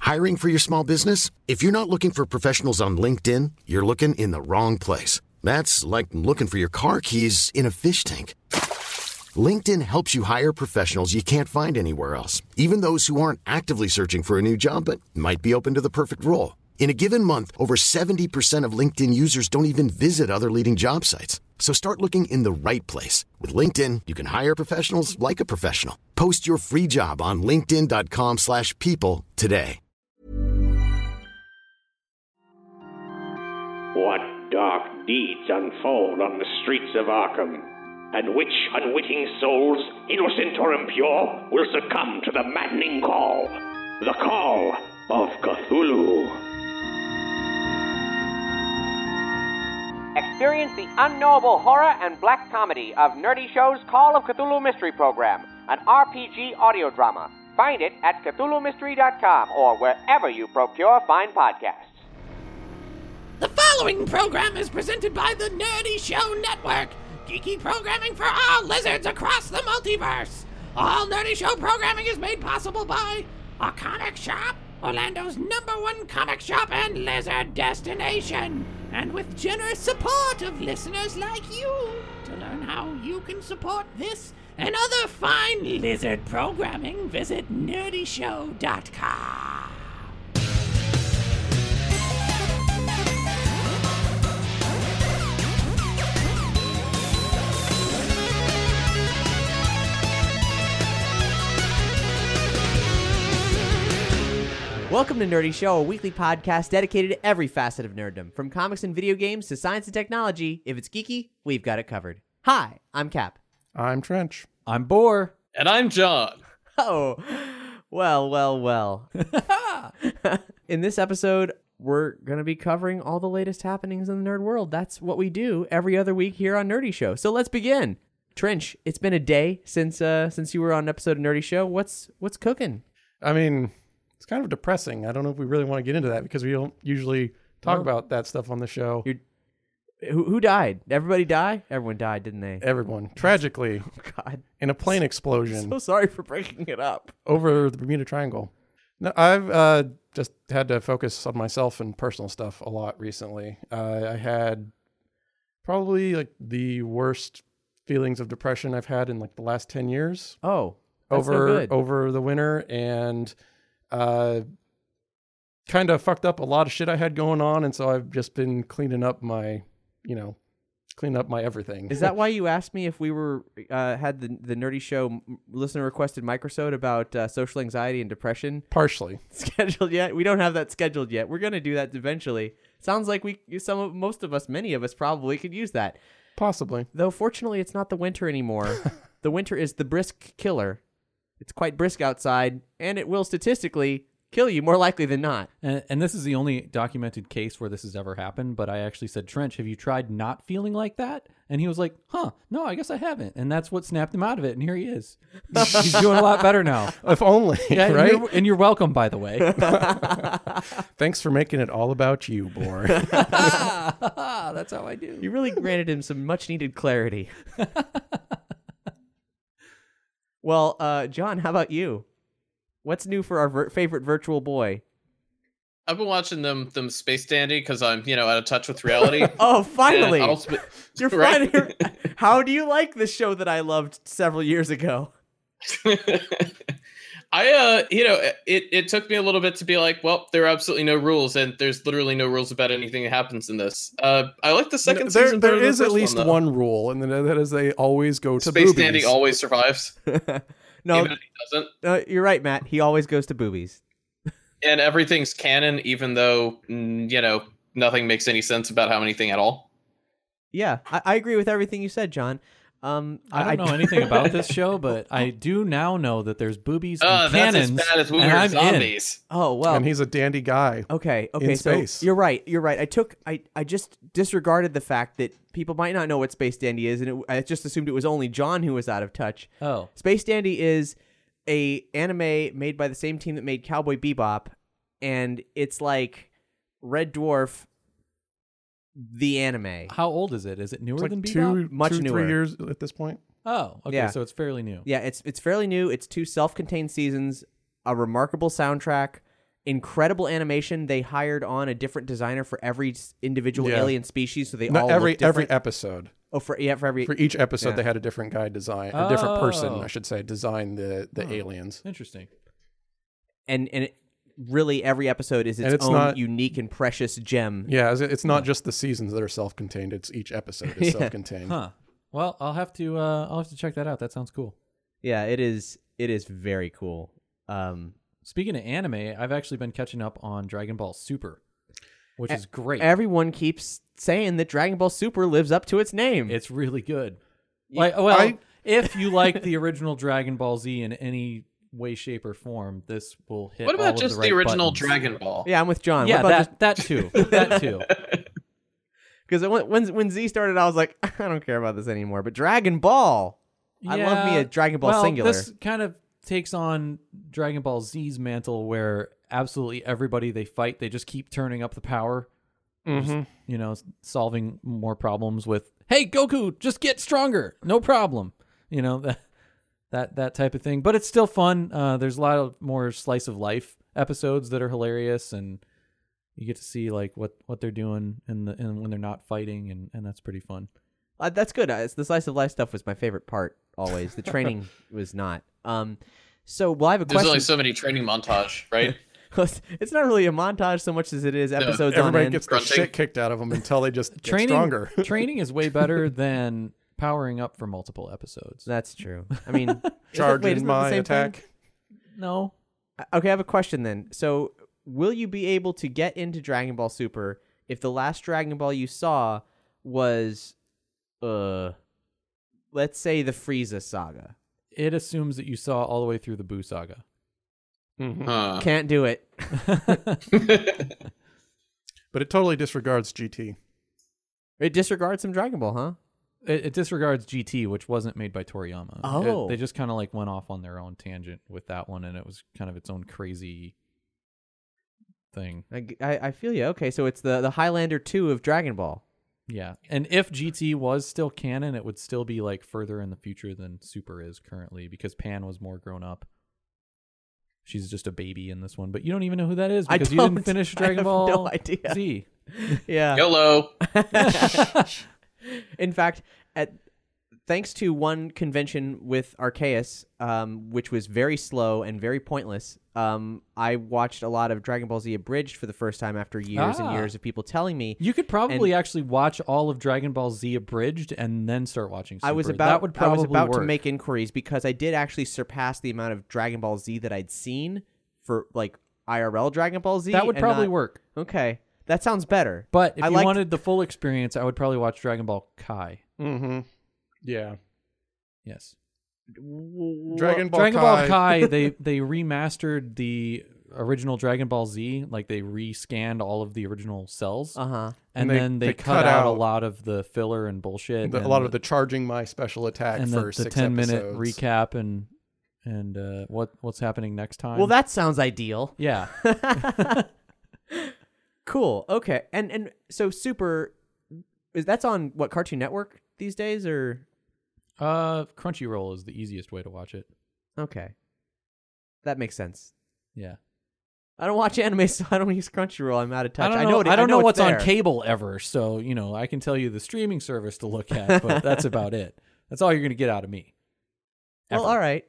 Hiring for your small business? If you're not looking for professionals on LinkedIn, you're looking in the wrong place. That's like looking for your car keys in a fish tank. LinkedIn helps you hire professionals you can't find anywhere else, even those who aren't actively searching for a new job but might be open to the perfect role. In a given month, over 70% of LinkedIn users don't even visit other leading job sites. So start looking in the right place. With LinkedIn, you can hire professionals like a professional. Post your free job on linkedin.com/people today. What dark deeds unfold on the streets of Arkham? And which unwitting souls, innocent or impure, will succumb to the maddening call? The call of Cthulhu. Experience the unknowable horror and black comedy of Nerdy Show's Call of Cthulhu Mystery Program, an RPG audio drama. Find it at CthulhuMystery.com or wherever you procure fine podcasts. The following program is presented by the Nerdy Show Network, geeky programming for all lizards across the multiverse. All Nerdy Show programming is made possible by a comic shop, Orlando's #1 comic shop and lizard destination, and with generous support of listeners like you. To learn how you can support this and other fine lizard programming, visit nerdyshow.com. Welcome to Nerdy Show, a weekly podcast dedicated to every facet of nerddom. From comics and video games to science and technology, if it's geeky, we've got it covered. Hi, I'm Cap. I'm Trench. I'm Boar. And I'm John. Oh, well. In this episode, we're going to be covering all the latest happenings in the nerd world. That's what we do every other week here on Nerdy Show. So let's begin. Trench, it's been a day since you were on an episode of Nerdy Show. What's cooking? I mean, it's kind of depressing. I don't know if we really want to get into that because we don't usually talk about that stuff on the show. Who died? Everybody die? Everyone died, didn't they? Everyone. Tragically. Oh, God. In a plane explosion. So sorry for breaking it up. Over the Bermuda Triangle. No, I've just had to focus on myself and personal stuff a lot recently. I had probably like the worst feelings of depression I've had in like the last 10 years. Oh, that's no good. Over the winter, and kind of fucked up a lot of shit I had going on, and so I've just been cleaning up my everything. Is that why you asked me if we were had the Nerdy Show listener requested microsode about social anxiety and depression? Partially scheduled yet? We don't have that scheduled yet. We're gonna do that eventually. Sounds like many of us probably could use that. Possibly. Though fortunately, it's not the winter anymore. The winter is the brisk killer. It's quite brisk outside, and it will statistically kill you more likely than not. And this is the only documented case where this has ever happened, but I actually said, Trench, have you tried not feeling like that? And he was like, no, I guess I haven't. And that's what snapped him out of it, and here he is. He's doing a lot better now. If only, yeah, right? And you're welcome, by the way. Thanks for making it all about you, Boar. That's how I do. You really granted him some much-needed clarity. Well, John, how about you? What's new for our favorite virtual boy? I've been watching them Space Dandy because I'm, out of touch with reality. Oh, finally! You're right? finally. How do you like this show that I loved several years ago? It took me a little bit to be like, well, there are absolutely no rules, and there's literally no rules about anything that happens in this. I like the second season. There is at least one rule, and that is they always go to Space boobies. Dandy always survives. No, even if he doesn't. You're right, Matt. He always goes to boobies. And everything's canon, even though, nothing makes any sense about how anything at all. Yeah, I agree with everything you said, John. I don't know anything about this show, but I do now know that there's boobies and cannons. That's as bad as we were zombies. Oh, well. And he's a dandy guy. Okay, in so space. You're right. I just disregarded the fact that people might not know what Space Dandy is, and I just assumed it was only John who was out of touch. Oh. Space Dandy is a anime made by the same team that made Cowboy Bebop, and it's like Red Dwarf, the anime. How old is it? Is it newer It's like than Bebop? Much newer. 3 years at this point. Oh, okay, Yeah. so it's fairly new. Yeah, it's fairly new. It's 2 self-contained seasons, a remarkable soundtrack, incredible animation. They hired on a different designer for every individual alien species, so they all every look different. episode. Oh, for every For each episode, Yeah. they had a different guy design, a different person, Oh. I should say, design the aliens. Interesting. and really every episode is And its it's own not- unique and precious gem. Yeah, it's not just the seasons that are self-contained. It's each episode is Yeah. self-contained. Huh. Well, I'll have to check that out. That sounds cool. Yeah, it is very cool. Speaking of anime, I've actually been catching up on Dragon Ball Super, which is great. Everyone keeps saying that Dragon Ball Super lives up to its name. It's really good. Yeah, If you like the original Dragon Ball Z in any way, shape, or form, this will hit. What all about of just the, the right original buttons. Dragon Ball? yeah, I'm with John. Yeah, What about that too. That too. because when Z started, I was like, I don't care about this anymore. But Dragon Ball, I love me a Dragon Ball singular. This kind of takes on Dragon Ball Z's mantle, where absolutely everybody they fight, they just keep turning up the power. Just, solving more problems with, hey, Goku, just get stronger, no problem. That type of thing. But it's still fun. There's a lot of more slice of life episodes that are hilarious, and you get to see like what they're doing and when they're not fighting, and that's pretty fun. That's good. The slice of life stuff was my favorite part always. The training was not. So, well, I have a There's question. only so many training montage, right? It's not really a montage so much as it is episodes on Everybody end. gets the Grunting. shit kicked out of them until they just get stronger. Training is way better than powering up for multiple episodes. That's true. I mean, Charge wait, in isn't that the my same attack. thing? No. Okay, I have a question then. So, will you be able to get into Dragon Ball Super if the last Dragon Ball you saw was, let's say, the Frieza saga? It assumes that you saw all the way through the Buu saga. Huh. Can't do it. But it totally disregards GT. It disregards some Dragon Ball, huh? It disregards GT, which wasn't made by Toriyama. Oh. They just kind of like went off on their own tangent with that one, and it was kind of its own crazy thing. I feel you. Okay, so it's the Highlander 2 of Dragon Ball. Yeah, and if GT was still canon, it would still be like further in the future than Super is currently, because Pan was more grown up. She's just a baby in this one, but you don't even know who that is because you didn't finish Dragon Ball no idea. Z. Yeah. YOLO. In fact, thanks to one convention with Arceus, which was very slow and very pointless, I watched a lot of Dragon Ball Z Abridged for the first time after years and years of people telling me. You could probably actually watch all of Dragon Ball Z Abridged and then start watching Super. I was that would probably about to work. make inquiries because I did actually surpass the amount of Dragon Ball Z that I'd seen for like IRL Dragon Ball Z. That would and probably not- work. Okay, that sounds better. But if I you liked- wanted the full experience, I would probably watch Dragon Ball Kai. Mm-hmm. Yeah. Yes. Dragon Ball Dragon Kai. Ball Kai, they remastered the original Dragon Ball Z, like they rescanned all of the original cells, Uh-huh. and And then they they cut cut out a out lot of the filler and bullshit, A lot of the charging my special attack and for the 6 10-minute episodes. recap and what's happening next time. Well, that sounds ideal. yeah, Cool. Okay. And so Super that's on what, Cartoon Network these days, or Crunchyroll is the easiest way to watch it. okay. That makes sense. Yeah, I don't watch anime, so I don't use Crunchyroll. I'm out of touch. I don't know it's what's on there. cable ever, so I can tell you the streaming service to look at, but that's about it. That's all you're gonna get out of me. Well, Ever. all right.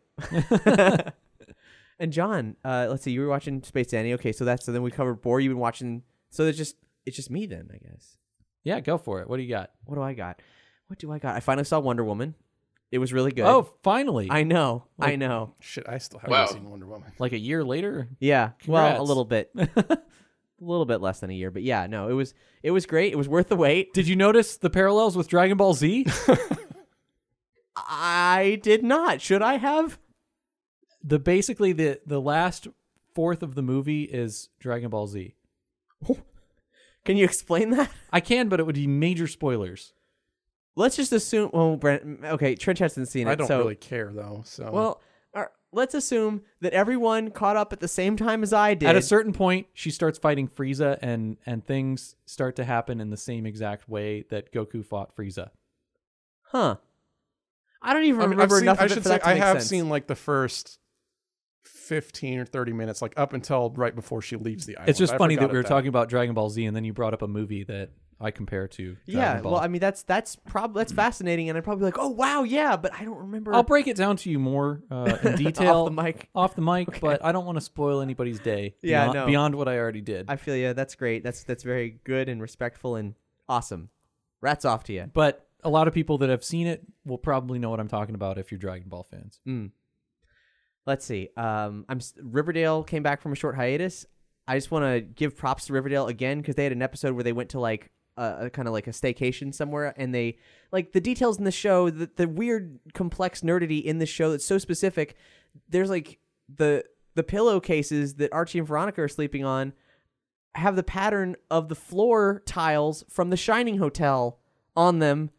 And John, let's see, you were watching Space Danny. Okay, so then we covered Boar. You've been watching. So it's just me then, I guess. Yeah, go for it. What do you got? What do I got? I finally saw Wonder Woman. It was really good. Oh, finally! I know. Like- I know. Shit, I still haven't Wow. seen Wonder Woman. Like a year later. Yeah. Well, a Congrats. little bit. A little bit less than a year, but yeah, no, it was great. It was worth the wait. Did you notice the parallels with Dragon Ball Z? I did not. Should I have? Basically the last fourth of the movie is Dragon Ball Z. Can you explain that? I can, but it would be major spoilers. Let's just assume. Well, Brent. Okay, Trench hasn't seen it. I don't so, really care though. So Well, let's assume that everyone caught up at the same time as I did. At a certain point, she starts fighting Frieza, and things start to happen in the same exact way that Goku fought Frieza. Huh. I don't even I mean, remember I've seen, enough I of it should for say that to I make have sense. seen like the first 15 or 30 minutes, like up until right before she leaves the island. It's just I funny that forgot we were that. talking about Dragon Ball Z, and then you brought up a movie that I compare to Dragon Ball. Well, I mean, that's fascinating, and I'd probably be like, oh wow, yeah, but I don't remember. I'll break it down to you more in detail Off the mic. okay. But I don't want to spoil anybody's day. Yeah, beyond, no. beyond what I already did. I feel you. That's great. That's very good and respectful and awesome. Rats off to you. But a lot of people that have seen it will probably know what I'm talking about if you're Dragon Ball fans. Let's see. Riverdale came back from a short hiatus. I just want to give props to Riverdale again because they had an episode where they went to like a kind of like a staycation somewhere, and they like the details in the show, the weird, complex nerdity in the show that's so specific. There's like the pillowcases that Archie and Veronica are sleeping on have the pattern of the floor tiles from the Shining Hotel on them.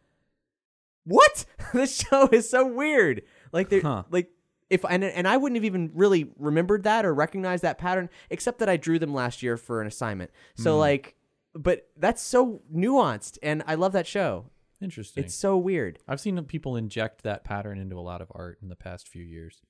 What? This show is so weird. Like they like. If and I wouldn't have even really remembered that or recognized that pattern, except that I drew them last year for an assignment. So like, but that's so nuanced, and I love that show. Interesting. It's so weird. I've seen people inject that pattern into a lot of art in the past few years.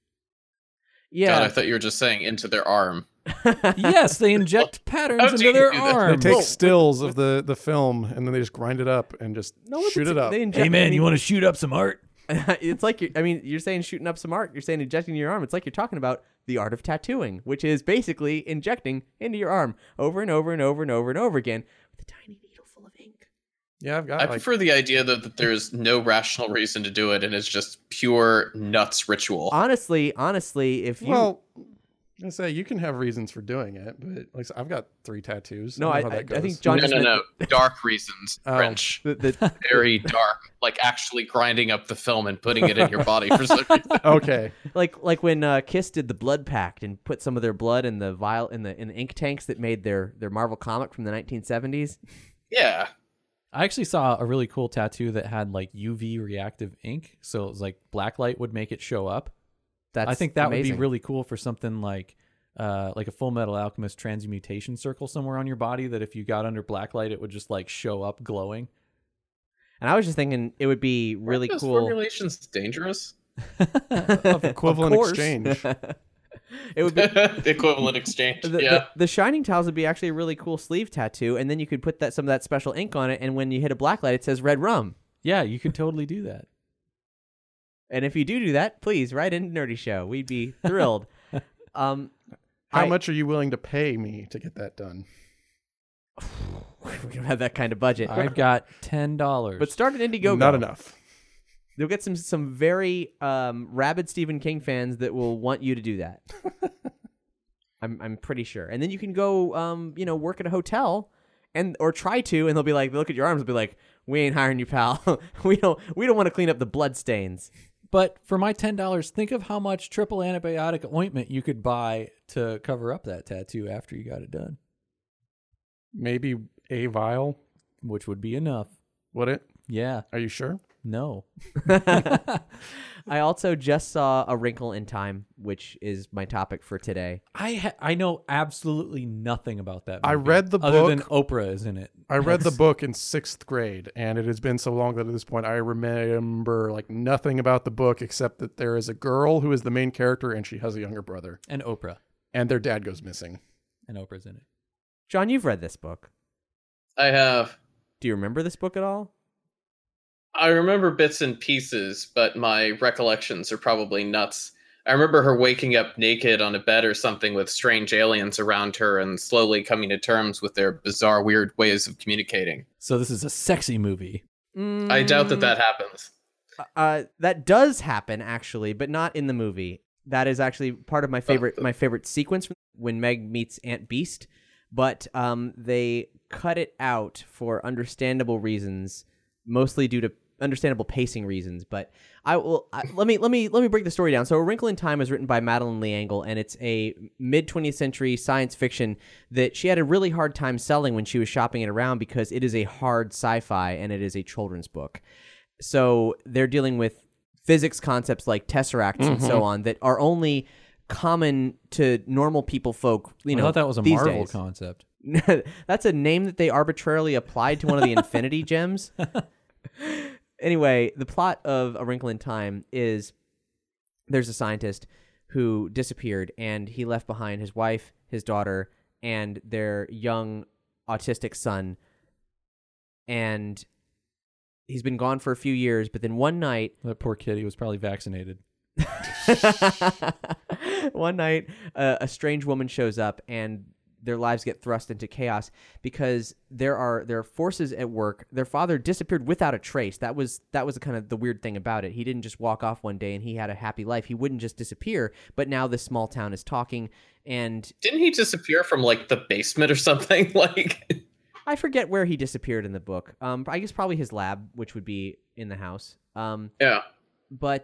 Yeah. God, I thought you were just saying into their arm. Yes, they inject patterns How do into you their do that? arm. They take stills of the film and then they just grind it up and just shoot it up. They inject, Hey man, you want to shoot up some art? It's like you're saying shooting up some art. You're saying injecting your arm. It's like you're talking about the art of tattooing, which is basically injecting into your arm over and over and over and over and over again with a tiny needle full of ink. Yeah, I've got I prefer the idea that there's no rational reason to do it and it's just pure nuts ritual. Honestly, if you Well, I say you can have reasons for doing it, but like I've got 3 tattoos. No, I know how I that goes. think John just meant No. Dark reasons, Oh. French. the Very dark. Like actually grinding up the film and putting it in your body for some reason. Okay. like when Kiss did the Blood Pact and put some of their blood in the vial in the ink tanks that made their Marvel comic from the 1970s. Yeah. I actually saw a really cool tattoo that had like UV reactive ink, so it was like black light would make it show up. That's I think that amazing. would be really cool for something like a Full Metal Alchemist transmutation circle somewhere on your body that if you got under black light, it would just like show up glowing. And I was just thinking it would be really Are those cool. formulations dangerous? Of equivalent course. exchange. It would be The equivalent exchange. the Shining Tiles would be actually a really cool sleeve tattoo, and then you could put some of that special ink on it, and when you hit a black light, it says Red Rum. Yeah, you could totally do that. And if you do that, please write in Nerdy Show. We'd be thrilled. How much are you willing to pay me to get that done? We don't have that kind of budget. I've got $10. But start at Indiegogo. Not enough. You'll get some very rabid Stephen King fans that will want you to do that. I'm pretty sure. And then you can go work at a hotel or try to, and they'll be like, they'll look at your arms and be like, we ain't hiring you, pal. we don't want to clean up the blood stains. But for my $10, think of how much triple antibiotic ointment you could buy to cover up that tattoo after you got it done. Maybe a vial. Which would be enough. Would it? Yeah. Are you sure? No. I also just saw A Wrinkle in Time, which is my topic for today. I know absolutely nothing about that movie. I read the other book. than Oprah is in it. I read the book in 6th grade, and it has been so long that at this point I remember like nothing about the book except that there is a girl who is the main character, and she has a younger brother, And Oprah. and their dad goes missing. And Oprah's in it. John, you've read this book. I have. Do you remember this book at all? I remember bits and pieces, but my recollections are probably nuts. I remember her waking up naked on a bed or something with strange aliens around her and slowly coming to terms with their bizarre, weird ways of communicating. So this is a sexy movie. I doubt that happens. That does happen, actually, but not in the movie. That is actually part of my favorite sequence when Meg meets Aunt Beast. But they cut it out for understandable reasons, mostly due to understandable pacing reasons. But let me break the story down. So A Wrinkle in Time is written by Madeleine L'Engle, and it's a mid-20th century science fiction that she had a really hard time selling when she was shopping it around because it is a hard sci-fi and it is a children's book. So they're dealing with physics concepts like tesseracts and so on that are only common to normal folk. I thought that was a these Marvel days. concept. That's a name that they arbitrarily applied to one of the Infinity Gems. Anyway, the plot of A Wrinkle in Time is there's a scientist who disappeared, and he left behind his wife, his daughter, and their young autistic son. And he's been gone for a few years, but then one night... That poor kid, he was probably vaccinated. One night, a strange woman shows up, and their lives get thrust into chaos because there are forces at work. Their father disappeared without a trace. That was kind of the weird thing about it. He didn't just walk off one day and he had a happy life. He wouldn't just disappear, but now this small town is talking. And didn't he disappear from like the basement or something? Like, I forget where he disappeared in the book. I guess probably his lab, which would be in the house. Yeah. But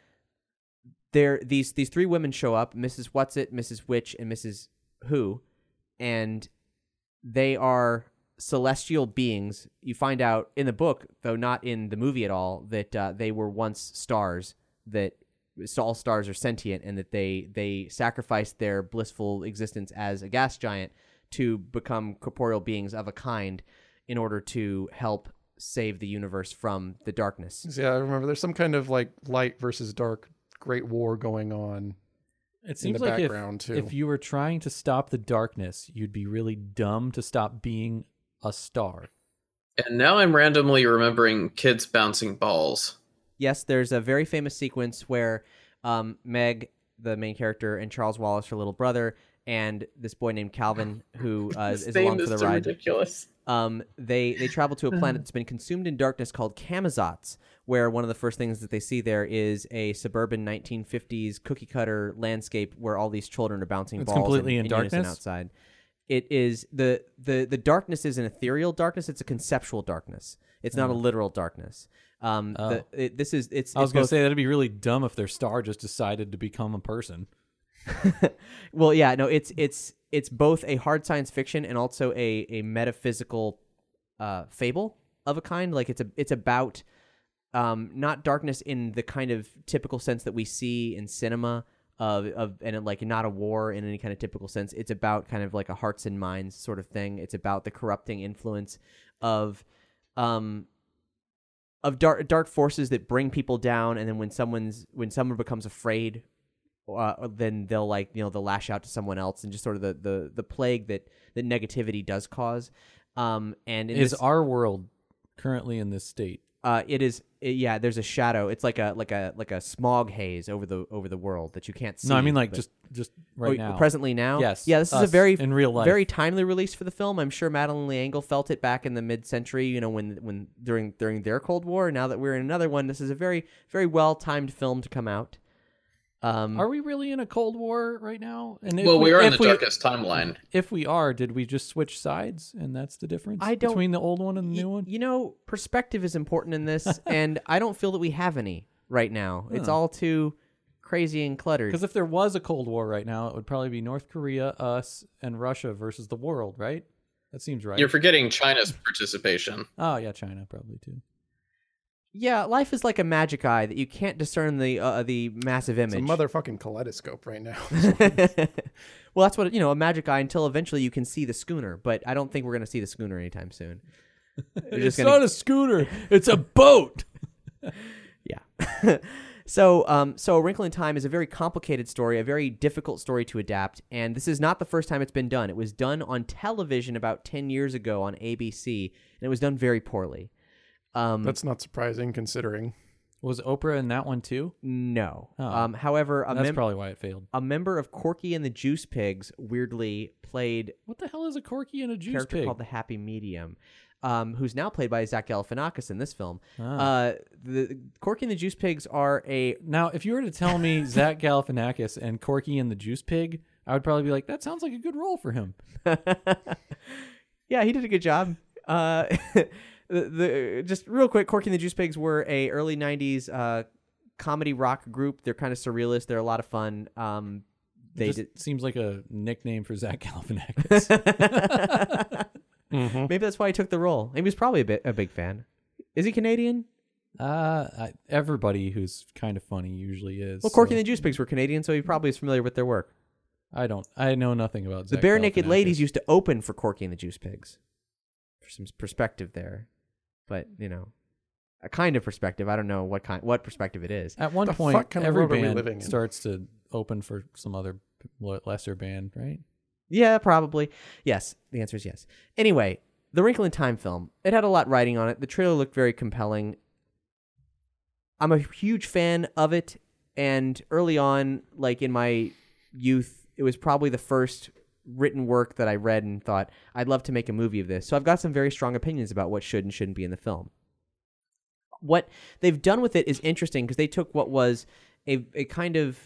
there these three women show up: Mrs. Whatsit, Mrs. Witch, and Mrs. Who. And they are celestial beings. You find out in the book, though not in the movie at all, that they were once stars, that all stars are sentient, and that they sacrificed their blissful existence as a gas giant to become corporeal beings of a kind in order to help save the universe from the darkness. Yeah, I remember there's some kind of like light versus dark great war going on. It seems in the like background too. if you were trying to stop the darkness, you'd be really dumb to stop being a star. And now I'm randomly remembering kids bouncing balls. Yes, there's a very famous sequence where Meg, the main character, and Charles Wallace, her little brother, and this boy named Calvin, who is along for the ride. Ridiculous. They travel to a planet that's been consumed in darkness called Camazotz, where one of the first things that they see there is a suburban 1950s cookie cutter landscape where all these children are bouncing balls completely in unison darkness? outside. It is the darkness is an ethereal darkness. It's a conceptual darkness. It's not a literal darkness. I was going to say that'd be really dumb if their star just decided to become a person. Well, yeah, no, it's both a hard science fiction and also a metaphysical fable of a kind. Like it's about not darkness in the kind of typical sense that we see in cinema and like not a war in any kind of typical sense. It's about kind of like a hearts and minds sort of thing. It's about the corrupting influence of dark forces that bring people down, and then when someone becomes afraid, then they'll they'll lash out to someone else, and just sort of the plague that negativity does cause. Is our world currently in this state? Yeah, there's a shadow. It's like a smog haze over the world that you can't see. No, I mean like just right now. Presently now. Yes. Yeah, this is a very in real life. very timely release for the film. I'm sure Madeleine L'Engle felt it back in the mid-century. When during their Cold War. Now that we're in another one, this is a very very well timed film to come out. Are we really in a Cold War right now? And we are in the darkest timeline. If we are, did we just switch sides, and that's the difference between the old one and the new one? You know, perspective is important in this, and I don't feel that we have any right now. It's all too crazy and cluttered. Because if there was a Cold War right now, it would probably be North Korea, us, and Russia versus the world, right? That seems right. You're forgetting China's participation. Oh, yeah, China probably too. Yeah, life is like a magic eye that you can't discern the massive image. It's a motherfucking kaleidoscope right now. Well, that's what a magic eye until eventually you can see the schooner. But I don't think we're going to see the schooner anytime soon. It's not a schooner; it's a boat. Yeah. So A Wrinkle in Time is a very complicated story, a very difficult story to adapt, and this is not the first time it's been done. It was done on television about 10 years ago on ABC, and it was done very poorly. That's not surprising considering. Was Oprah in that one too? No. Oh. However, that's probably why it failed. A member of Corky and the Juice Pigs weirdly played... What the hell is a Corky and a Juice character Pig? Called the Happy Medium, who's now played by Zach Galifianakis in this film. The Corky and the Juice Pigs are a... Now, if you were to tell me Zach Galifianakis and Corky and the Juice Pig, I would probably be like, that sounds like a good role for him. Yeah, he did a good job. Just real quick, Corky and the Juice Pigs were a early 90s comedy rock group. They're kind of surrealist. They're a lot of fun. Seems like a nickname for Zach Galifianakis. Mm-hmm. Maybe that's why he took the role. He was probably a big fan. Is he Canadian? Everybody who's kind of funny usually is. Well, Corky and the Juice Pigs were Canadian, so he probably is familiar with their work. I know nothing about Zach The Bare Naked Ladies used to open for Corky and the Juice Pigs. For some perspective there. But, a kind of perspective. I don't know what perspective it is. At one point, every band living in? starts to open for some other lesser band, right? Yeah, probably. Yes, the answer is yes. Anyway, the Wrinkle in Time film, it had a lot riding on it. The trailer looked very compelling. I'm a huge fan of it, and early on, like in my youth, it was probably the first written work that I read and thought, I'd love to make a movie of this. So I've got some very strong opinions about what should and shouldn't be in the film. What they've done with it is interesting because they took what was a kind of,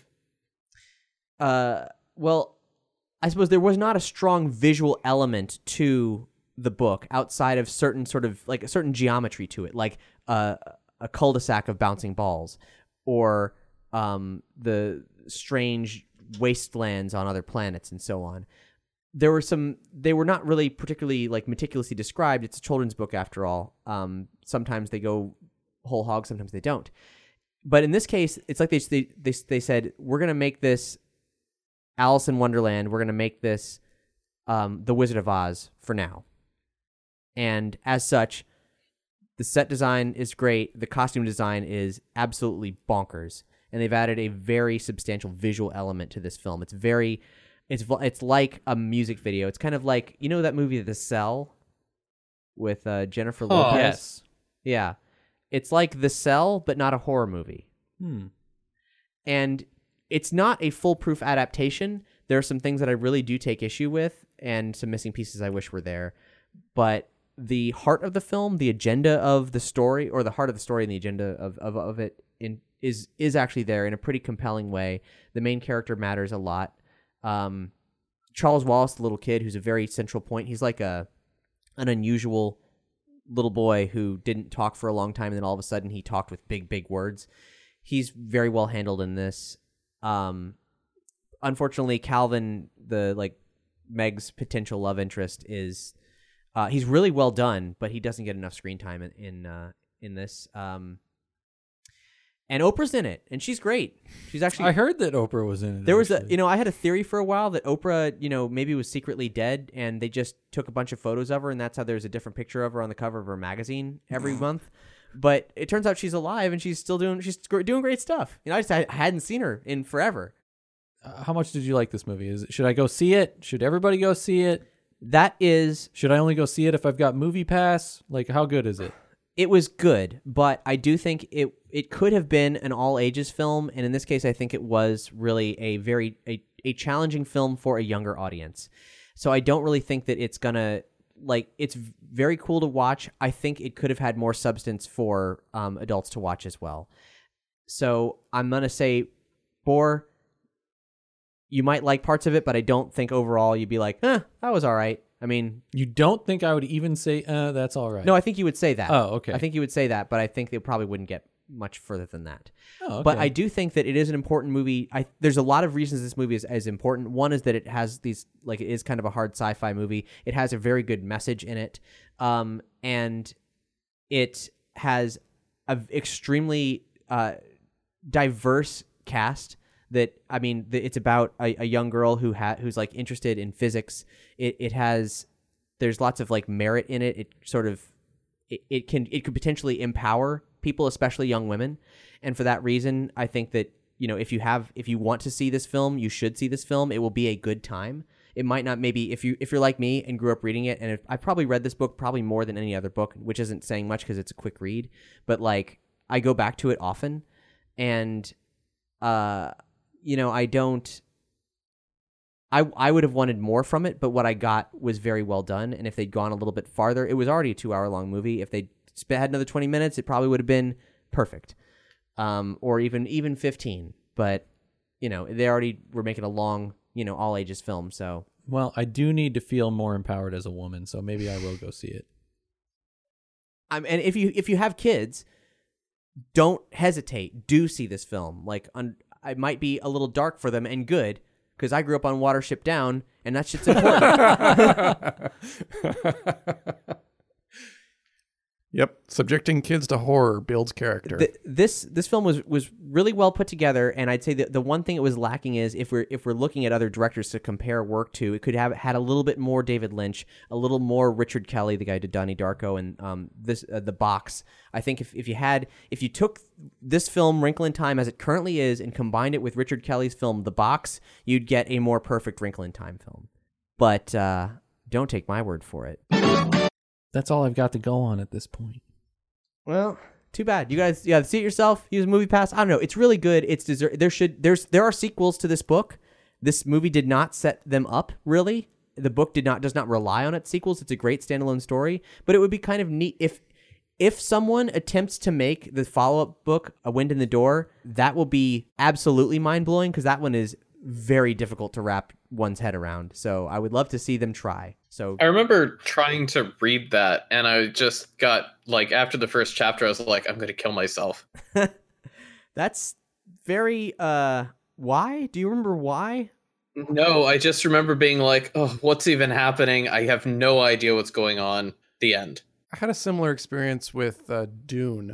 well, I suppose there was not a strong visual element to the book outside of certain sort of like a certain geometry to it, like a cul-de-sac of bouncing balls or the strange wastelands on other planets and so on. They were not really particularly like meticulously described. It's a children's book after all. Sometimes they go whole hog, sometimes they don't. But in this case, it's like they said, we're going to make this Alice in Wonderland. We're going to make this The Wizard of Oz for now. And as such, the set design is great. The costume design is absolutely bonkers. And they've added a very substantial visual element to this film. It's like a music video. It's kind of like, you know that movie The Cell with Jennifer Lopez? Yes. Yeah. It's like The Cell, but not a horror movie. And it's not a foolproof adaptation. There are some things that I really do take issue with and some missing pieces I wish were there. But the heart of the film, the agenda of the story, or the heart of the story and the agenda of it is actually there in a pretty compelling way. The main character matters a lot. Charles Wallace, the little kid, who's a very central point. He's like an unusual little boy who didn't talk for a long time, and then all of a sudden he talked with big words. He's very well handled in this. Unfortunately, Calvin, Meg's potential love interest, is he's really well done, but he doesn't get enough screen time in this. And Oprah's in it, and she's great. She's actually. I heard that Oprah was in it. There was I had a theory for a while that Oprah, maybe was secretly dead, and they just took a bunch of photos of her, and that's how there's a different picture of her on the cover of her magazine every month. But it turns out she's alive, and she's still doing great stuff. I hadn't seen her in forever. How much did you like this movie? Should I go see it? Should everybody go see it? Should I only go see it if I've got Movie Pass? Like, how good is it? It was good, but I do think it could have been an all-ages film, and in this case, I think it was really a challenging film for a younger audience. So I don't really think that it's gonna, it's very cool to watch. I think it could have had more substance for adults to watch as well. So I'm gonna say, Boar, you might like parts of it, but I don't think overall you'd be like, that was all right. I mean, you don't think I would even say, that's all right? No, I think you would say that. Oh, okay. I think you would say that, but I think they probably wouldn't get much further than that. Oh, okay. But I do think that it is an important movie. There's a lot of reasons this movie is important. One is that it has these, it is kind of a hard sci-fi movie. It has a very good message in it. And it has an extremely diverse cast. It's about a young girl who's interested in physics. There's lots of merit in it. It could potentially empower people, especially young women. And for that reason, I think that, if you want to see this film, you should see this film. It will be a good time. It might not, maybe if you're like me and grew up reading it, and I probably read this book probably more than any other book, which isn't saying much because it's a quick read, but I go back to it often, and I would have wanted more from it, but what I got was very well done. And if they'd gone a little bit farther, it was already a 2-hour-long movie. If they had another 20 minutes, it probably would have been perfect, or even 15. But they already were making a long, all ages film. So well, I do need to feel more empowered as a woman, so maybe I will go see it. And if you have kids, don't hesitate. Do see this film. It might be a little dark for them and good, because I grew up on Watership Down, and that shit's important. Yep, subjecting kids to horror builds character. This film was really well put together, and I'd say that the one thing it was lacking is if we're looking at other directors to compare work to, it could have had a little bit more David Lynch, a little more Richard Kelly, the guy who did Donnie Darko, and The Box. I think if you took this film Wrinkle in Time as it currently is and combined it with Richard Kelly's film The Box, you'd get a more perfect Wrinkle in Time film. But don't take my word for it. That's all I've got to go on at this point. Well, too bad. You guys, see it yourself. Use Movie Pass. I don't know. It's really good. There are sequels to this book. This movie did not set them up really. The book does not rely on its sequels. It's a great standalone story. But it would be kind of neat if someone attempts to make the follow-up book A Wind in the Door. That will be absolutely mind-blowing because that one is very difficult to wrap one's head around. So I would love to see them try. So I remember trying to read that, and I just got, like, after the first chapter, I was like, I'm going to kill myself. That's very, why? Do you remember why? No, I just remember being like, oh, what's even happening? I have no idea what's going on. The end. I had a similar experience with Dune.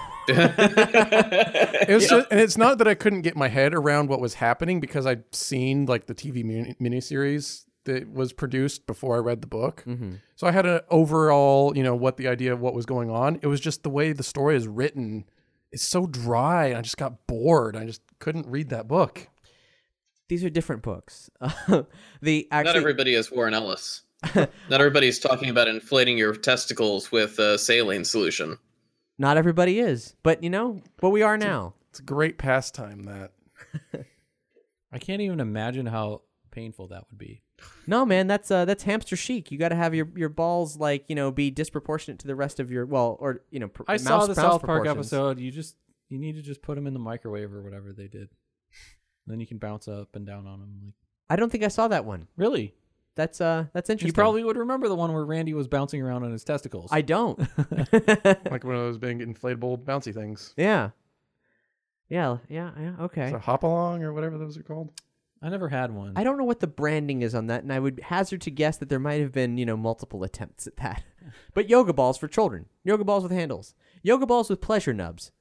It was just, and it's not that I couldn't get my head around what was happening because I'd seen like the TV miniseries that was produced before I read the book. Mm-hmm. So I had an overall, what the idea of what was going on. It was just the way the story is written. It's so dry. And I just got bored. I just couldn't read that book. These are different books. Not everybody is Warren Ellis. Not everybody's talking about inflating your testicles with a saline solution. Not everybody is, but but we are now. It's a great pastime, that. I can't even imagine how painful that would be. No, man, that's hamster chic. You got to have your balls be disproportionate to the rest of your I saw the South Park episode. You need to just put them in the microwave or whatever they did. Then you can bounce up and down on them. I don't think I saw that one. Really? That's interesting. You probably would remember the one where Randy was bouncing around on his testicles. I don't. Like one of those big inflatable bouncy things. Yeah. Yeah. Okay. So hop along or whatever those are called. I never had one. I don't know what the branding is on that, and I would hazard to guess that there might have been, multiple attempts at that. But yoga balls for children. Yoga balls with handles. Yoga balls with pleasure nubs.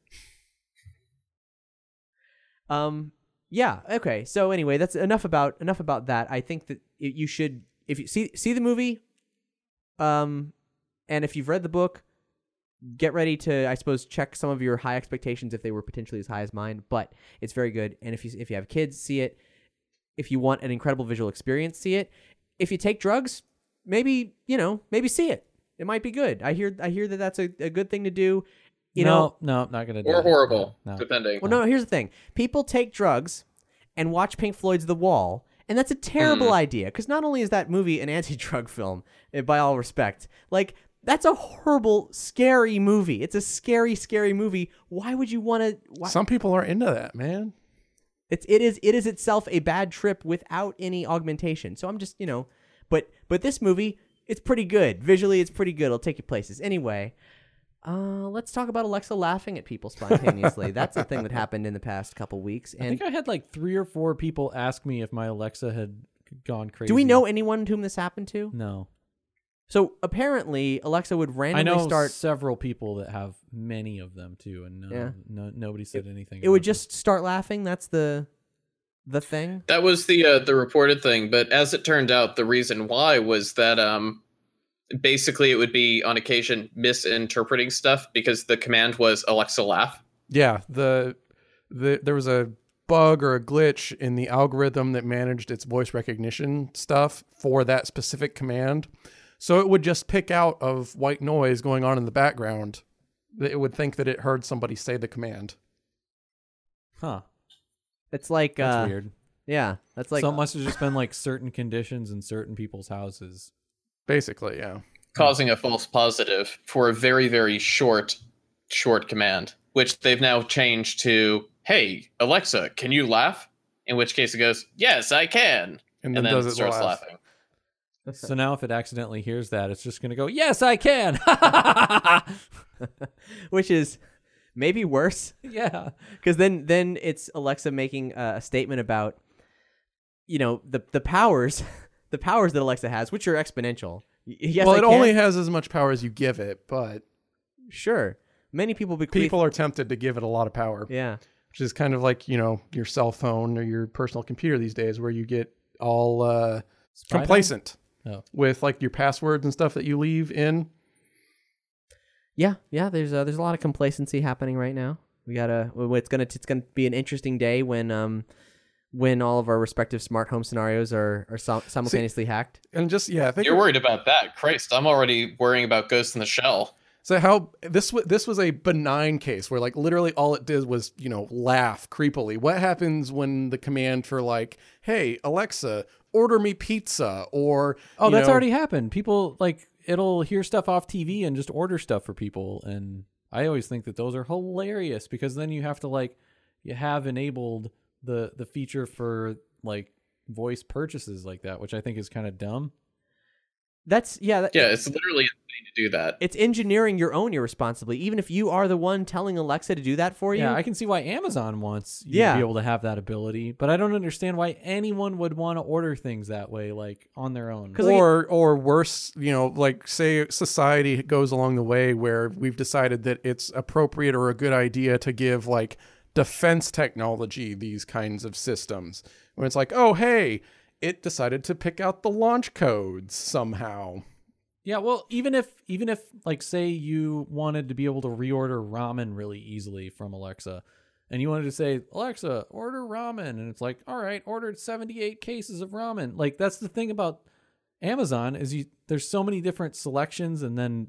Yeah. Okay. So anyway, that's enough about that. I think that you should, if you see the movie, and if you've read the book, get ready to, I suppose, check some of your high expectations if they were potentially as high as mine. But it's very good. And if you have kids, see it. If you want an incredible visual experience, see it. If you take drugs, maybe see it. It might be good. I hear that that's a good thing to do. No, not gonna do it. Or horrible, No. depending. Well, no, here's the thing. People take drugs and watch Pink Floyd's The Wall, and that's a terrible idea, because not only is that movie an anti-drug film, by all respect, that's a horrible, scary movie. It's a scary, scary movie. Why would you want to... Some people are into that, man. It is itself a bad trip without any augmentation. So I'm just, but this movie, it's pretty good. Visually, it's pretty good. It'll take you places. Anyway... let's talk about Alexa laughing at people spontaneously. That's a thing that happened in the past couple weeks. And I think I had 3 or 4 people ask me if my Alexa had gone crazy. do we know anyone to whom this happened to? No. So apparently, Alexa would randomly start. Several people that have many of them too, and nobody said anything. It would just start laughing. That's the thing. That was the reported thing, but as it turned out, the reason why was that basically it would be on occasion misinterpreting stuff because the command was Alexa laugh. Yeah, there was a bug or a glitch in the algorithm that managed its voice recognition stuff for that specific command. So it would just pick out of white noise going on in the background. It would think that it heard somebody say the command. Huh. It's like that's weird. Yeah, that's like so it must have just been certain conditions in certain people's houses. Basically, yeah. Causing a false positive for a very, very short command, which they've now changed to, hey, Alexa, can you laugh? In which case it goes, yes, I can. And then it starts laughing. So now if it accidentally hears that, it's just going to go, yes, I can. Which is maybe worse. Yeah. Because then it's Alexa making a statement about, the powers... the powers that Alexa has, which are exponential. Yes, well, it only has as much power as you give it, but Sure. Many people bequeath. People are tempted to give it a lot of power. Yeah. Which is kind of like, your cell phone or your personal computer these days, where you get all complacent with like your passwords and stuff that you leave in. Yeah. There's a lot of complacency happening right now. It's gonna be an interesting day when all of our respective smart home scenarios are simultaneously hacked. And just I think you're worried about that. Christ, I'm already worrying about Ghost in the Shell. So how this was a benign case where like literally all it did was, laugh creepily. What happens when the command for like, hey, Alexa, order me pizza, or that's already happened. People like it'll hear stuff off TV and just order stuff for people. And I always think that those are hilarious because then you have to you have enabled the feature for like voice purchases like that, which I think is kind of dumb. That's it's literally insane to do that. It's engineering your own irresponsibly, even if you are the one telling Alexa to do that for you. Yeah, I can see why Amazon wants you to be able to have that ability, but I don't understand why anyone would want to order things that way, like on their own. Or worse, like say society goes along the way where we've decided that it's appropriate or a good idea to give like defense technology these kinds of systems, when it's like, oh hey, it decided to pick out the launch codes somehow. Yeah, well, even if like say you wanted to be able to reorder ramen really easily from Alexa, and you wanted to say, Alexa, order ramen, and it's like, all right, ordered 78 cases of ramen. Like that's the thing about Amazon is there's so many different selections and then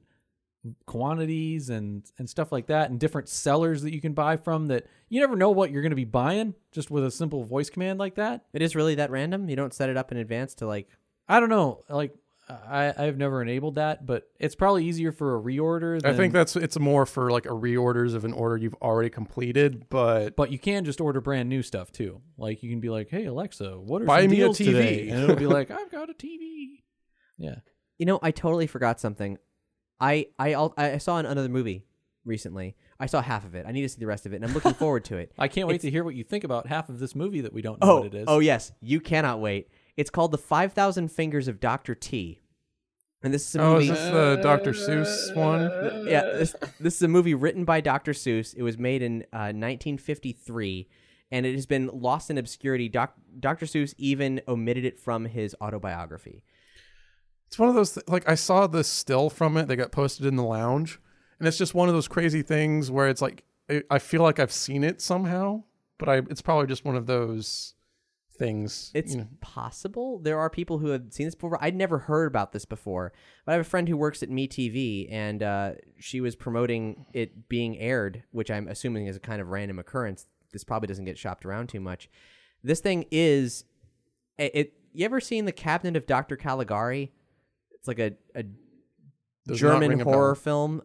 quantities and stuff like that, and different sellers that you can buy from, that you never know what you're going to be buying just with a simple voice command like that. It is really that random? You don't set it up in advance to like... I don't know. Like I've never enabled that, but it's probably easier for a reorder than... I think it's more for like a reorders of an order you've already completed, but you can just order brand new stuff too. Like you can be like, hey Alexa, what are buy some me deals a TV today? And it'll be like, I've got a TV. Yeah. I totally forgot something. I saw another movie recently. I saw half of it. I need to see the rest of it, and I'm looking forward to it. I can't wait to hear what you think about half of this movie that we don't know what it is. Oh, yes. You cannot wait. It's called The 5,000 Fingers of Dr. T. And this is a movie... is this the Dr. Seuss one? Yeah, this is a movie written by Dr. Seuss. It was made in 1953, and it has been lost in obscurity. Dr. Seuss even omitted it from his autobiography. It's one of those, like, I saw this still from it that got posted in the lounge, and it's just one of those crazy things where it's like, I feel like I've seen it somehow, but it's probably just one of those things. It's possible. There are people who have seen this before. I'd never heard about this before, but I have a friend who works at MeTV, and she was promoting it being aired, which I'm assuming is a kind of random occurrence. This probably doesn't get shopped around too much. This thing is... You ever seen The Cabinet of Dr. Caligari? It's like a German horror film.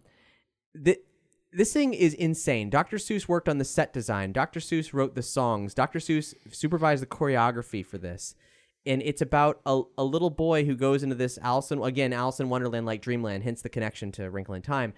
This thing is insane. Dr. Seuss worked on the set design. Dr. Seuss wrote the songs. Dr. Seuss supervised the choreography for this. And it's about a little boy who goes into this Alice in Wonderland like Dreamland, hence the connection to Wrinkle in Time,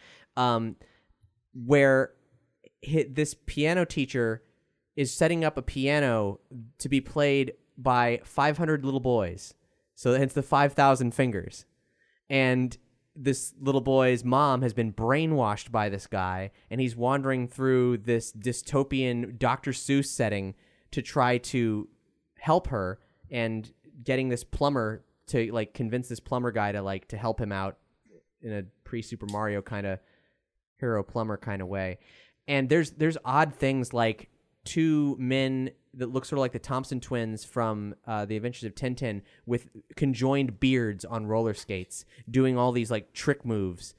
where this piano teacher is setting up a piano to be played by 500 little boys. So hence the 5,000 fingers. And this little boy's mom has been brainwashed by this guy, and he's wandering through this dystopian Dr. Seuss setting to try to help her, and getting this plumber to like convince this plumber guy to help him out in a pre-Super Mario kind of hero plumber kind of way. And there's odd things like two men that look sort of like the Thompson twins from The Adventures of Tintin with conjoined beards on roller skates doing all these like trick moves.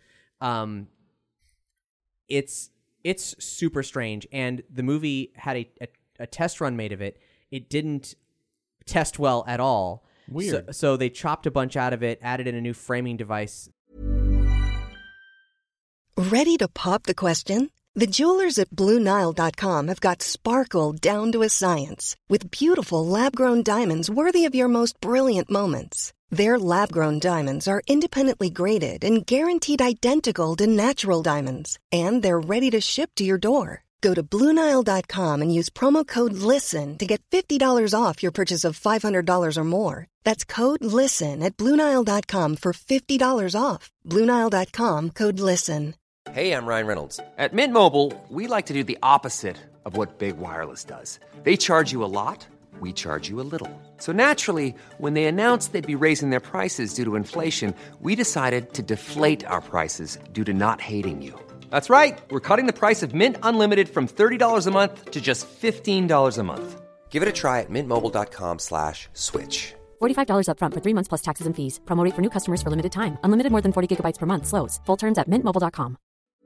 It's super strange. And the movie had a test run made of it. It didn't test well at all. Weird. So they chopped a bunch out of it, added in a new framing device. Ready to pop the question? The jewelers at BlueNile.com have got sparkle down to a science with beautiful lab-grown diamonds worthy of your most brilliant moments. Their lab-grown diamonds are independently graded and guaranteed identical to natural diamonds, and they're ready to ship to your door. Go to BlueNile.com and use promo code LISTEN to get $50 off your purchase of $500 or more. That's code LISTEN at BlueNile.com for $50 off. BlueNile.com, code LISTEN. Hey, I'm Ryan Reynolds. At Mint Mobile, we like to do the opposite of what Big Wireless does. They charge you a lot, we charge you a little. So naturally, when they announced they'd be raising their prices due to inflation, we decided to deflate our prices due to not hating you. That's right. We're cutting the price of Mint Unlimited from $30 a month to just $15 a month. Give it a try at mintmobile.com/switch. $45 up front for 3 months plus taxes and fees. Promo rate for new customers for limited time. Unlimited more than 40 gigabytes per month. Slows full terms at mintmobile.com.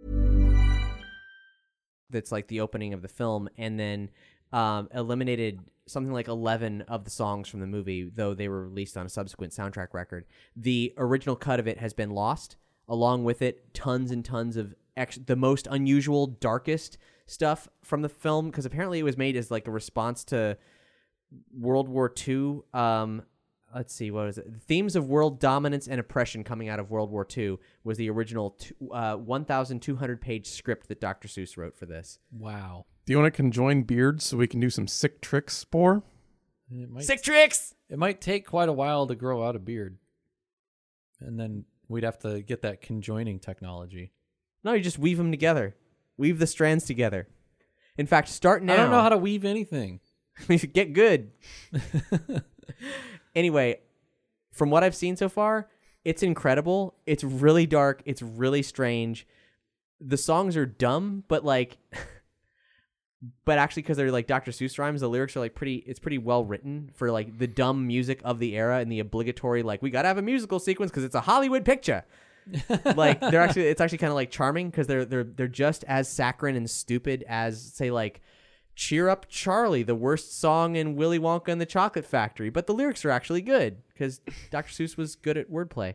That's like the opening of the film, and then eliminated something like 11 of the songs from the movie, though they were released on a subsequent soundtrack record. The original cut of it has been lost. Along with it, tons and tons of the most unusual, darkest stuff from the film, because apparently it was made as like a response to World War II. Let's see, what is it? Themes of world dominance and oppression coming out of World War II was the original 1,200-page script that Dr. Seuss wrote for this. Wow. Do you want to conjoin beards so we can do some sick tricks, Spore? Sick tricks! It might take quite a while to grow out a beard. And then we'd have to get that conjoining technology. No, you just weave them together. Weave the strands together. In fact, start now. I don't know how to weave anything. We should get good. Anyway, from what I've seen so far, it's incredible. It's really dark. It's really strange. The songs are dumb, but like, but actually because they're like Dr. Seuss rhymes, the lyrics are like it's pretty well written for like the dumb music of the era and the obligatory, like, we got to have a musical sequence because it's a Hollywood picture. Like it's actually kind of like charming because they're just as saccharine and stupid as, say, like, Cheer Up Charlie, the worst song in Willy Wonka and the Chocolate Factory, but the lyrics are actually good because Dr. Seuss was good at wordplay.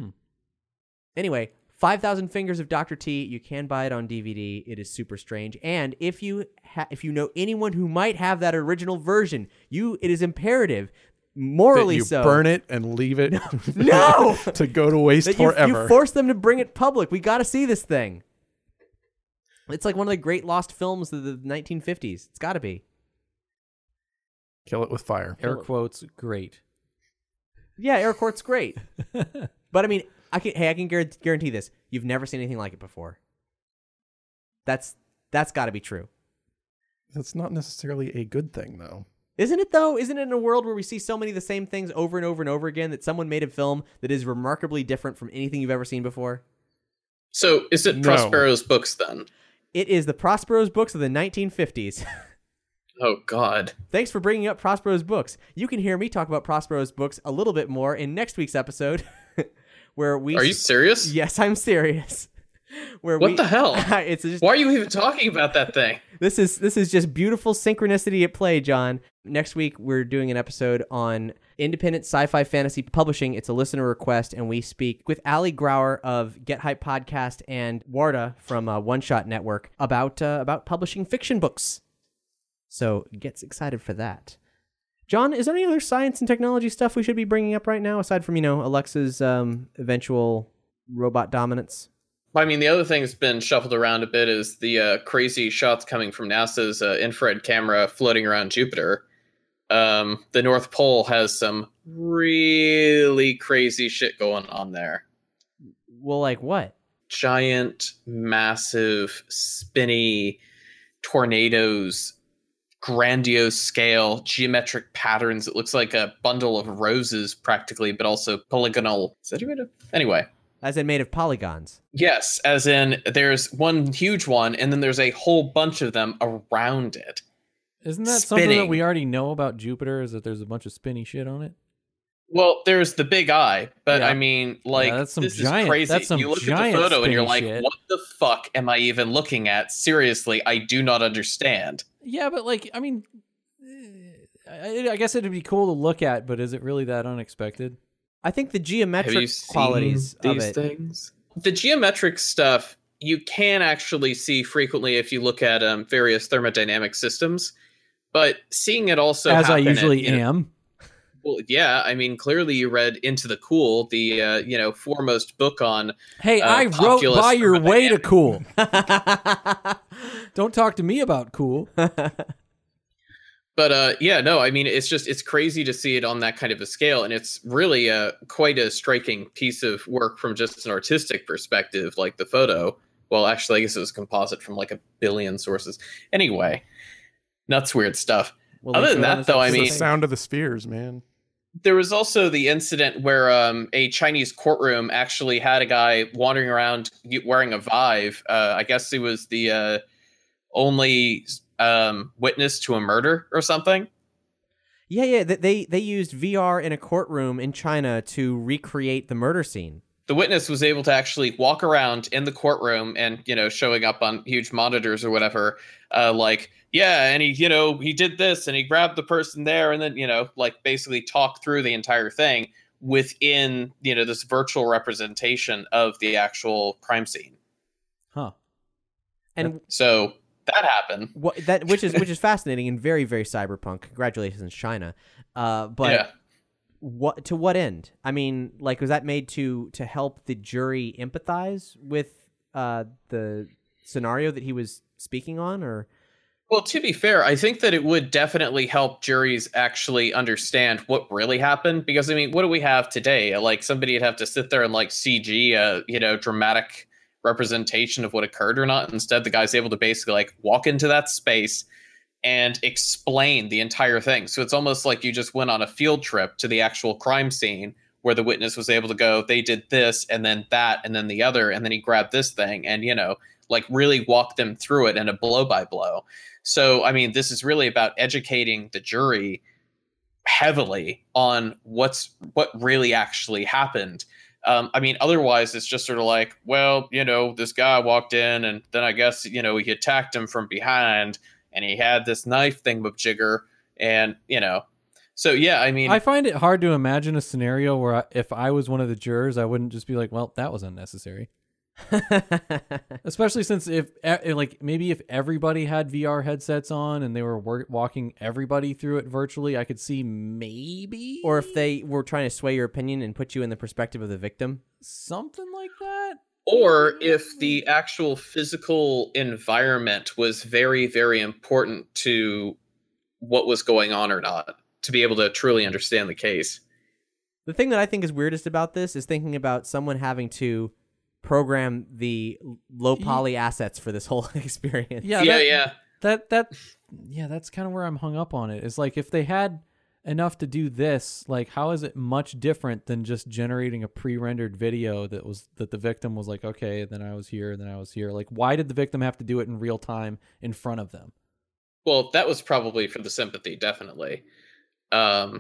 Anyway, 5,000 Fingers of Dr. T. You can buy it on DVD. It is super strange. And if you know anyone who might have that original version, it is imperative, morally that you burn it and leave it no to go to waste forever. You force them to bring it public. We got to see this thing. It's like one of the great lost films of the 1950s. It's got to be. Kill it with fire. Air quotes, great. Yeah, air quotes, great. But I mean, I can guarantee this. You've never seen anything like it before. That's got to be true. That's not necessarily a good thing, though. Isn't it, though? Isn't it in a world where we see so many of the same things over and over and over again that someone made a film that is remarkably different from anything you've ever seen before? So is it Prospero's books then? It is the Prospero's books of the 1950s. Oh, God. Thanks for bringing up Prospero's books. You can hear me talk about Prospero's books a little bit more in next week's episode. Are you serious? Yes, I'm serious. What the hell? It's just, why are you even talking about that thing? This is just beautiful synchronicity at play, John. Next week, we're doing an episode on independent sci-fi fantasy publishing. It's a listener request, and we speak with Ali Grauer of Get Hype Podcast and Warda from One Shot Network about publishing fiction books. So get excited for that. John, is there any other science and technology stuff we should be bringing up right now, aside from, Alexa's eventual robot dominance? Well, I mean, the other thing that's been shuffled around a bit is the crazy shots coming from NASA's infrared camera floating around Jupiter. The North Pole has some really crazy shit going on there. Well, like what? Giant, massive, spinny tornadoes, grandiose scale, geometric patterns. It looks like a bundle of roses practically, but also polygonal. Is that even anyway? As in made of polygons. Yes, as in there's one huge one, and then there's a whole bunch of them around it. Isn't that something that we already know about Jupiter, is that there's a bunch of spinny shit on it? Well, there's the big eye, but I mean, like, that's some this giant, is crazy. That's some you look giant at the photo and you're like, shit. what the fuck am I even looking at? Seriously, I do not understand. Yeah, but like, I mean, I guess it'd be cool to look at, but is it really that unexpected? I think the geometric qualities of these it. Things? The geometric stuff you can actually see frequently if you look at various thermodynamic systems, but seeing it also as I happen usually am. Well, yeah, I mean, clearly you read Into the Cool, the foremost book on. Hey, I wrote By Your Way to Cool. Don't talk to me about cool. But I mean, it's crazy to see it on that kind of a scale, and it's really quite a striking piece of work from just an artistic perspective, like the photo. Well, actually, I guess it was a composite from like a billion sources. Anyway, nuts, weird stuff. Other than that, though, I mean, the sound of the spheres, man. there was also the incident where a Chinese courtroom actually had a guy wandering around wearing a Vive. I guess he was the only witness to a murder or something. Yeah. They used VR in a courtroom in China to recreate the murder scene. The witness was able to actually walk around in the courtroom and, showing up on huge monitors or whatever, and he did this and he grabbed the person there and then, basically talk through the entire thing within, this virtual representation of the actual crime scene. Huh. And so that happened. Which is fascinating and very, very cyberpunk. Congratulations, China. But to what end? I mean, was that made to help the jury empathize with the scenario that he was speaking on, or? Well, to be fair, I think that it would definitely help juries actually understand what really happened. Because, I mean, what do we have today? Somebody would have to sit there and CG a, dramatic representation of what occurred or not. Instead, the guy's able to basically walk into that space and explain the entire thing. So it's almost like you just went on a field trip to the actual crime scene where the witness was able to go, they did this and then that and then the other, and then he grabbed this thing and, really walk them through it in a blow by blow. So, I mean, this is really about educating the jury heavily on what really actually happened. Otherwise it's just sort of this guy walked in and then I guess, he attacked him from behind and he had this knife thingamajigger and, so yeah, I mean, I find it hard to imagine a scenario where if I was one of the jurors, I wouldn't just be like, well, that was unnecessary. Especially since if everybody had VR headsets on and they were walking everybody through it virtually, I could see maybe. Or if they were trying to sway your opinion and put you in the perspective of the victim. Something like that. Or if the actual physical environment was very, very important to what was going on or not, to be able to truly understand the case. The thing that I think is weirdest about this is thinking about someone having to program the low poly assets for this whole experience. Yeah. That's kind of where I'm hung up on it. It's if they had enough to do this, how is it much different than just generating a pre-rendered video that the victim was okay, then I was here, then I was here. Why did the victim have to do it in real time in front of them? Well, that was probably for the sympathy, definitely. But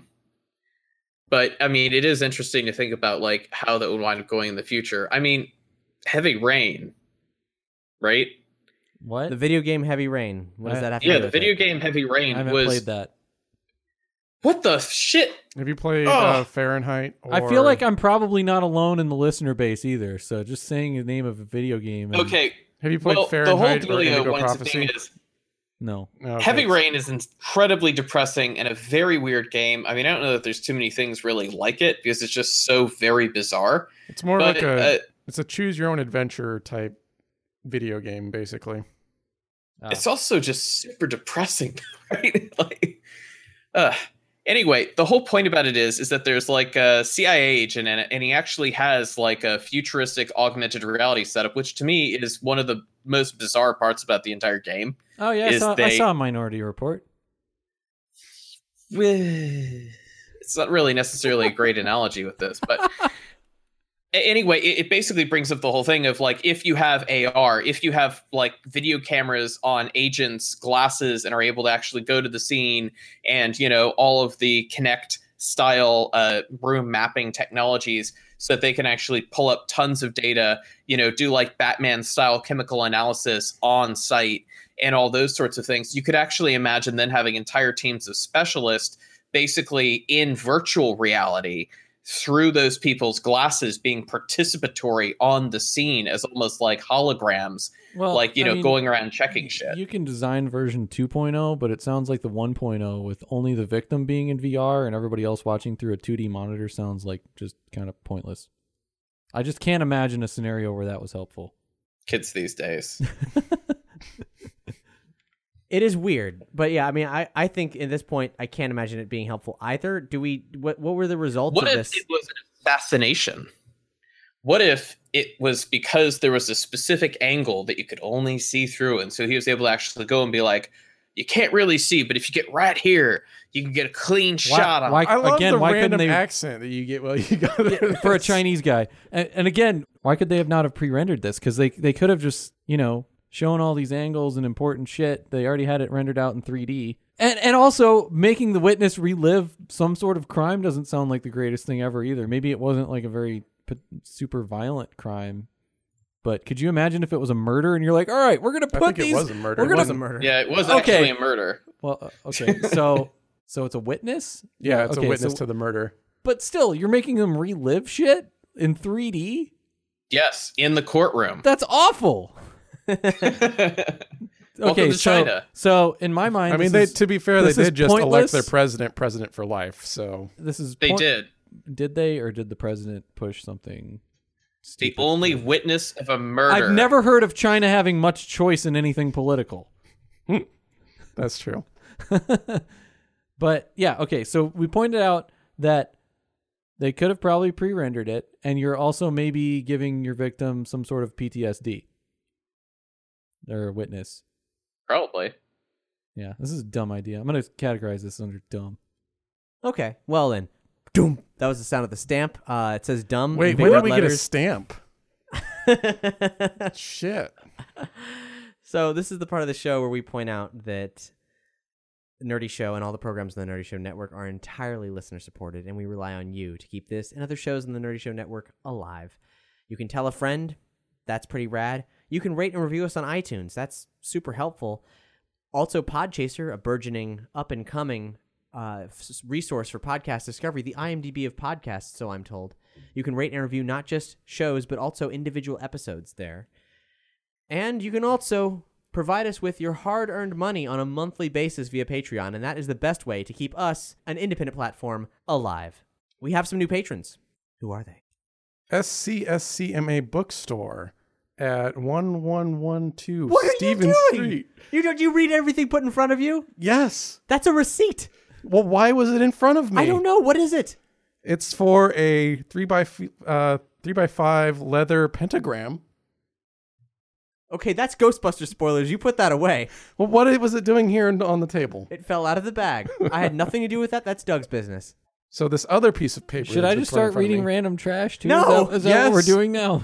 I mean, it is interesting to think about how that would wind up going in the future. I mean, Heavy Rain, right? What? The video game Heavy Rain. What does that have to do with the video game Heavy Rain I haven't played that. What the shit? Have you played Fahrenheit? I feel like I'm probably not alone in the listener base either. So just saying the name of a video game. Okay. Have you played Fahrenheit or Indigo Prophecy? No. Okay. Heavy Rain is incredibly depressing and a very weird game. I mean, I don't know that there's too many things really like it because it's just so very bizarre. It's more it's a choose your own adventure type video game, basically. It's also just super depressing, right? Anyway, the whole point about it is that there's a CIA agent in it, and he actually has a futuristic augmented reality setup, which to me is one of the most bizarre parts about the entire game. Oh yeah, I saw Minority Report. It's not really necessarily a great analogy with this, but anyway, it basically brings up the whole thing of if you have AR, if you have video cameras on agents' glasses and are able to actually go to the scene and, all of the Kinect style room mapping technologies so that they can actually pull up tons of data, do Batman style chemical analysis on site and all those sorts of things. You could actually imagine then having entire teams of specialists basically in virtual reality through those people's glasses being participatory on the scene as almost like holograms, going around checking shit. You can design version 2.0, but it sounds like the 1.0 with only the victim being in VR and everybody else watching through a 2D monitor sounds just kind of pointless. I just can't imagine a scenario where that was helpful. Kids these days. It is weird, but yeah, I mean, I think at this point, I can't imagine it being helpful either. What were the results of this? What if it was an assassination? What if it was because there was a specific angle that you could only see through, and so he was able to actually go and be like, you can't really see, but if you get right here, you can get a clean shot on it. I love the why random couldn't they accent that you get while you got it. for a Chinese guy? And again, why could they have not have pre-rendered this? Because they could have just, shown all these angles and important shit. They already had it rendered out in 3D. And also, making the witness relive some sort of crime doesn't sound like the greatest thing ever either. Maybe it wasn't like a very super violent crime. But could you imagine if it was a murder and you're like, all right, we're going to put these... it was a murder. It was a murder. Yeah, it was actually a murder. Well, okay, so it's a witness? Yeah, it's Okay, a witness so- to the murder. But still, you're making them relive shit in 3D? Yes, in the courtroom. That's awful. Welcome to China. So in my mind, I mean, to be fair, they did just elect their president for life. So This is They did. Did they, or did the president push something? The only witness of a murder. I've never heard of China having much choice in anything political. that's true. But yeah, okay. So we pointed out that they could have probably pre-rendered it, and you're also maybe giving your victim some sort of PTSD. They're a witness. Probably. Yeah, this is a dumb idea. I'm going to categorize this under dumb. Okay, well then. Doom. That was the sound of the stamp. It says dumb. Wait, in when big did we red get a letters. stamp? Shit. So this is the part of the show where we point out that Nerdy Show and all the programs on the Nerdy Show Network are entirely listener supported, and we rely on you to keep this and other shows on the Nerdy Show Network alive. You can tell a friend. That's pretty rad. You can rate and review us on iTunes. That's super helpful. Also, Podchaser, a burgeoning, up-and-coming resource for podcast discovery, the IMDb of podcasts, so I'm told. You can rate and review not just shows, but also individual episodes there. And you can also provide us with your hard-earned money on a monthly basis via Patreon, and that is the best way to keep us, an independent platform, alive. We have some new patrons. Who are they? SCSCMA Bookstore at 1112 What are Stephen you doing? Street. You read everything put in front of you? Yes. That's a receipt. Well, why was it in front of me? I don't know. What is it? It's for a 3x5 leather pentagram. Okay, that's Ghostbusters spoilers. You put that away. Well, what was it doing here on the table? It fell out of the bag. I had nothing to do with that. That's Doug's business. So this other piece of paper. Should I just start reading random trash too? No. Is that what we're doing now?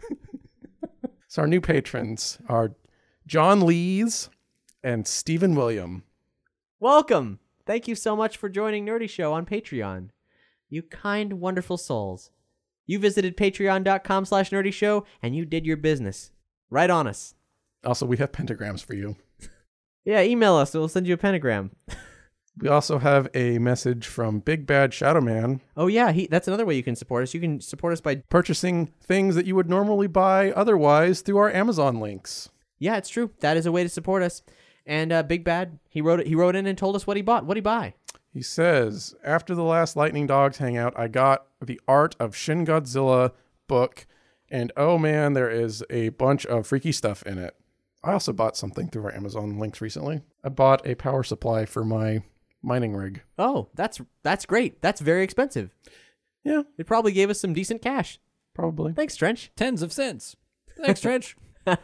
So our new patrons are John Lees and Stephen William. Welcome. Thank you so much for joining Nerdy Show on Patreon. You kind, wonderful souls. You visited patreon.com/Nerdy Show and you did your business. Right on us. Also, we have pentagrams for you. Yeah, email us. We'll send you a pentagram. We also have a message from Big Bad Shadow Man. Oh, yeah. That's another way you can support us. You can support us by purchasing things that you would normally buy otherwise through our Amazon links. Yeah, it's true. That is a way to support us. And Big Bad, he wrote in and told us what he bought. What'd he buy? He says, after the last Lightning Dogs hangout, I got the Art of Shin Godzilla book. And oh man, there is a bunch of freaky stuff in it. I also bought something through our Amazon links recently. I bought a power supply for my mining rig. Oh, that's great. That's very expensive. Yeah. It probably gave us some decent cash. Probably. Thanks, Trench. Tens of cents. Thanks, Trench.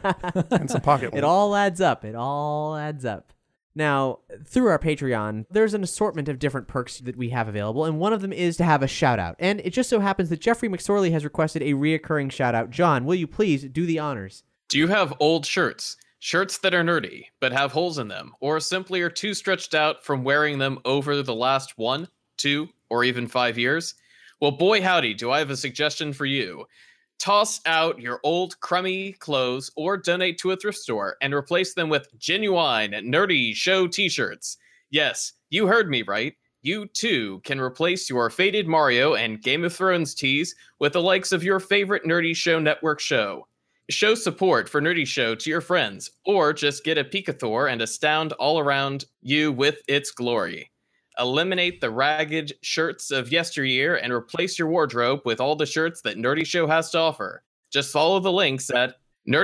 And some pocket It all adds up. It all adds up. Now, through our Patreon, there's an assortment of different perks that we have available, and one of them is to have a shout-out. And it just so happens that Jeffrey McSorley has requested a reoccurring shout-out. John, will you please do the honors? Do you have old shirts? Shirts that are nerdy, but have holes in them, or simply are too stretched out from wearing them over the last 1, 2, or even 5 years? Well, boy howdy, do I have a suggestion for you. Toss out your old crummy clothes or donate to a thrift store and replace them with genuine Nerdy Show t-shirts. Yes, you heard me right. You too can replace your faded Mario and Game of Thrones tees with the likes of your favorite Nerdy Show Network show. Show support for Nerdy Show to your friends, or just get a Pikathor and astound all around you with its glory. Eliminate the ragged shirts of yesteryear and replace your wardrobe with all the shirts that Nerdy Show has to offer. Just follow the links at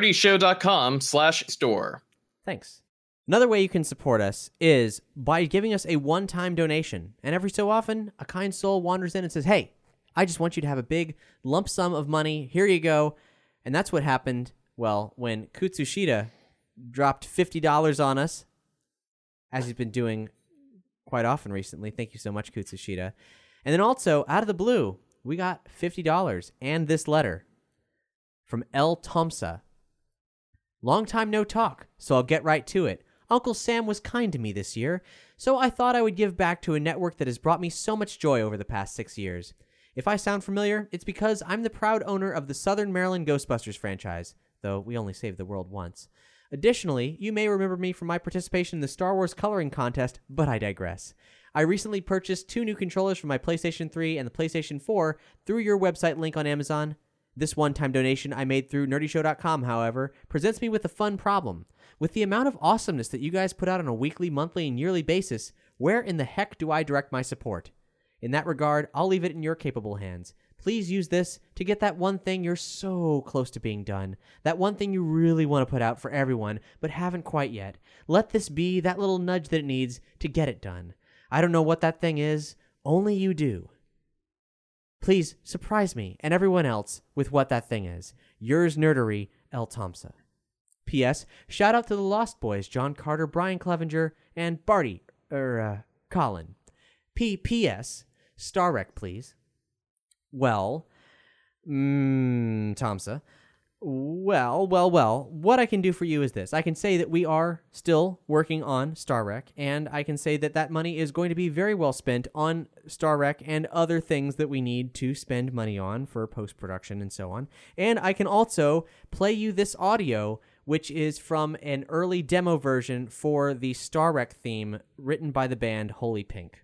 nerdyshow.com/store. Thanks. Another way you can support us is by giving us a one-time donation. And every so often, a kind soul wanders in and says, hey, I just want you to have a big lump sum of money. Here you go. And that's what happened, well, when Kutsushita dropped $50 on us, as he's been doing quite often recently. Thank you so much, Kutsushita. And then also, out of the blue, we got $50 and this letter from L. Tomsa. Long time no talk, so I'll get right to it. Uncle Sam was kind to me this year, so I thought I would give back to a network that has brought me so much joy over the past 6 years. If I sound familiar, it's because I'm the proud owner of the Southern Maryland Ghostbusters franchise, though we only saved the world once. Additionally, you may remember me from my participation in the Star Wars coloring contest, but I digress. I recently purchased 2 new controllers for my PlayStation 3 and the PlayStation 4 through your website link on Amazon. This one-time donation I made through nerdyshow.com, however, presents me with a fun problem. With the amount of awesomeness that you guys put out on a weekly, monthly, and yearly basis, where in the heck do I direct my support? In that regard, I'll leave it in your capable hands. Please use this to get that one thing you're so close to being done. That one thing you really want to put out for everyone, but haven't quite yet. Let this be that little nudge that it needs to get it done. I don't know what that thing is. Only you do. Please surprise me and everyone else with what that thing is. Yours nerdery, L. Tomsa. P.S. Shout out to the Lost Boys, John Carter, Brian Clevenger, and Colin. P.S. Star Wreck, please. Well, Tomsa. Well, what I can do for you is this. I can say that we are still working on Star Wreck, and I can say that that money is going to be very well spent on Star Wreck and other things that we need to spend money on for post-production and so on. And I can also play you this audio, which is from an early demo version for the Star Wreck theme written by the band Holy Pink.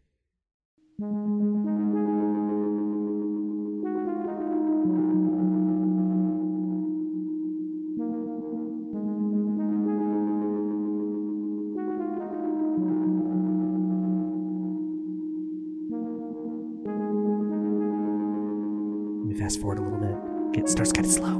Fast forward a little bit. It starts kind of slow.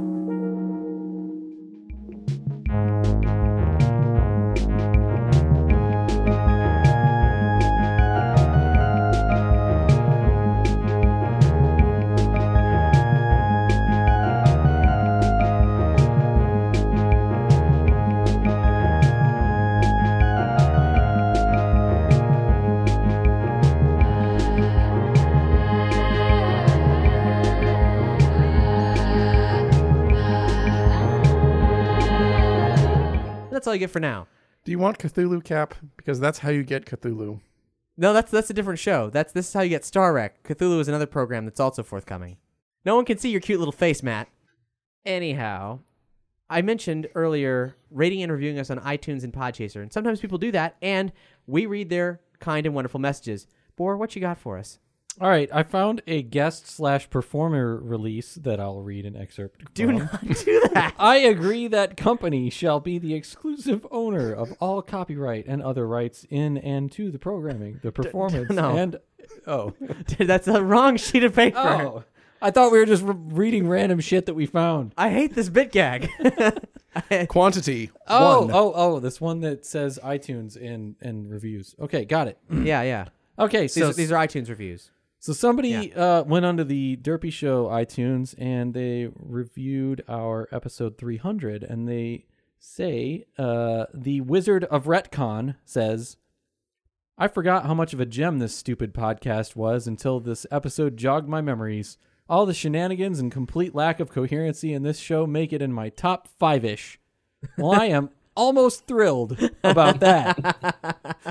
That's all you get for now. Do you want Cthulhu Cap? Because that's how you get Cthulhu. No, that's a different show. This is how you get Star Wreck. Cthulhu is another program that's also forthcoming. No one can see your cute little face, Matt. Anyhow, I mentioned earlier rating and reviewing us on iTunes and Podchaser, and sometimes people do that, and we read their kind and wonderful messages. Bor, what you got for us? All right, I found a guest/performer release that I'll read an excerpt from. Do not do that. I agree that company shall be the exclusive owner of all copyright and other rights in and to the programming, the performance, and... Oh. Dude, that's the wrong sheet of paper. Oh. I thought we were just reading random shit that we found. I hate this bit gag. Quantity. Oh, this one that says iTunes and reviews. Okay, got it. Yeah. Okay, so... These are iTunes reviews. So somebody went onto the Derpy Show iTunes and they reviewed our episode 300, and they say, the Wizard of Retcon says, I forgot how much of a gem this stupid podcast was until this episode jogged my memories. All the shenanigans and complete lack of coherency in this show make it in my top 5-ish. Well, I am almost thrilled about that.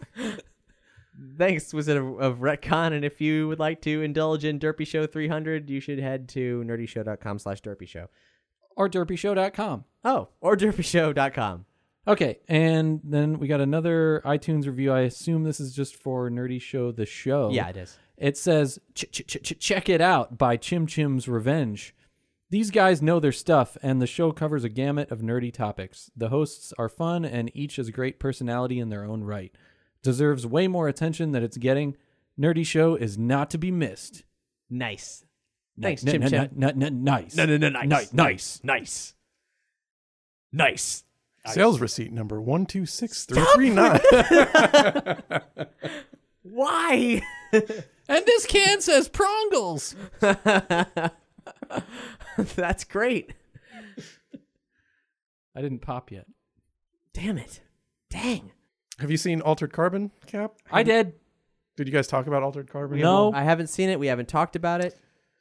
Thanks, Wizard of Retcon, and if you would like to indulge in Derpy Show 300, you should head to nerdyshow.com/derpyshow. Or derpyshow.com. Oh, or derpyshow.com. Okay, and then we got another iTunes review. I assume this is just for Nerdy Show the Show. Yeah, it is. It says, check it out by Chim Chim's Revenge. These guys know their stuff, and the show covers a gamut of nerdy topics. The hosts are fun, and each has great personality in their own right. Deserves way more attention than it's getting. Nerdy Show is not to be missed. Nice. Thanks, Chim Chim. Nice. Nice. Nice. Sales receipt number 126339. Why? And this can says Prongles. That's great. I didn't pop yet. Damn it. Dang. Have you seen Altered Carbon, Cap? I did. Did you guys talk about Altered Carbon? No. I haven't seen it. We haven't talked about it.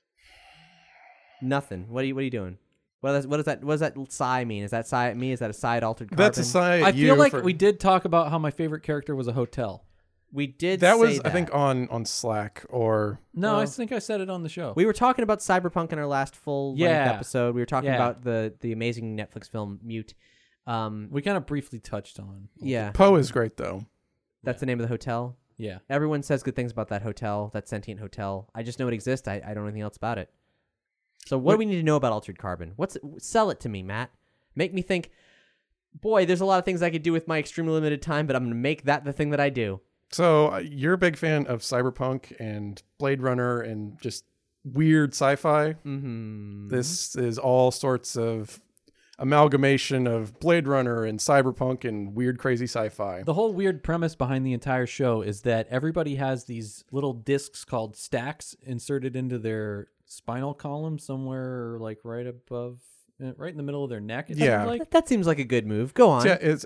Nothing. What are you doing? What does that sigh mean? Is that sigh at me? Is that a sigh at Altered Carbon? That's a sigh at I you feel like for- we did talk about how my favorite character was a hotel. We did That say was, that. I think, on Slack or... No, I think I said it on the show. We were talking about Cyberpunk in our last full-length Yeah. episode. We were talking Yeah. about the amazing Netflix film Mute. We kind of briefly touched on. Yeah. Poe is great, though. That's the name of the hotel? Yeah. Everyone says good things about that hotel, that sentient hotel. I just know it exists. I don't know anything else about it. So what do we need to know about Altered Carbon? Sell it to me, Matt. Make me think, boy, there's a lot of things I could do with my extremely limited time, but I'm going to make that the thing that I do. So you're a big fan of Cyberpunk and Blade Runner and just weird sci-fi. Mm-hmm. This is all sorts of amalgamation of Blade Runner and Cyberpunk and weird, crazy sci-fi. The whole weird premise behind the entire show is that everybody has these little discs called stacks inserted into their spinal column somewhere like right above, right in the middle of their neck. It Yeah. seems like. That seems like a good move. Go on. Yeah, it's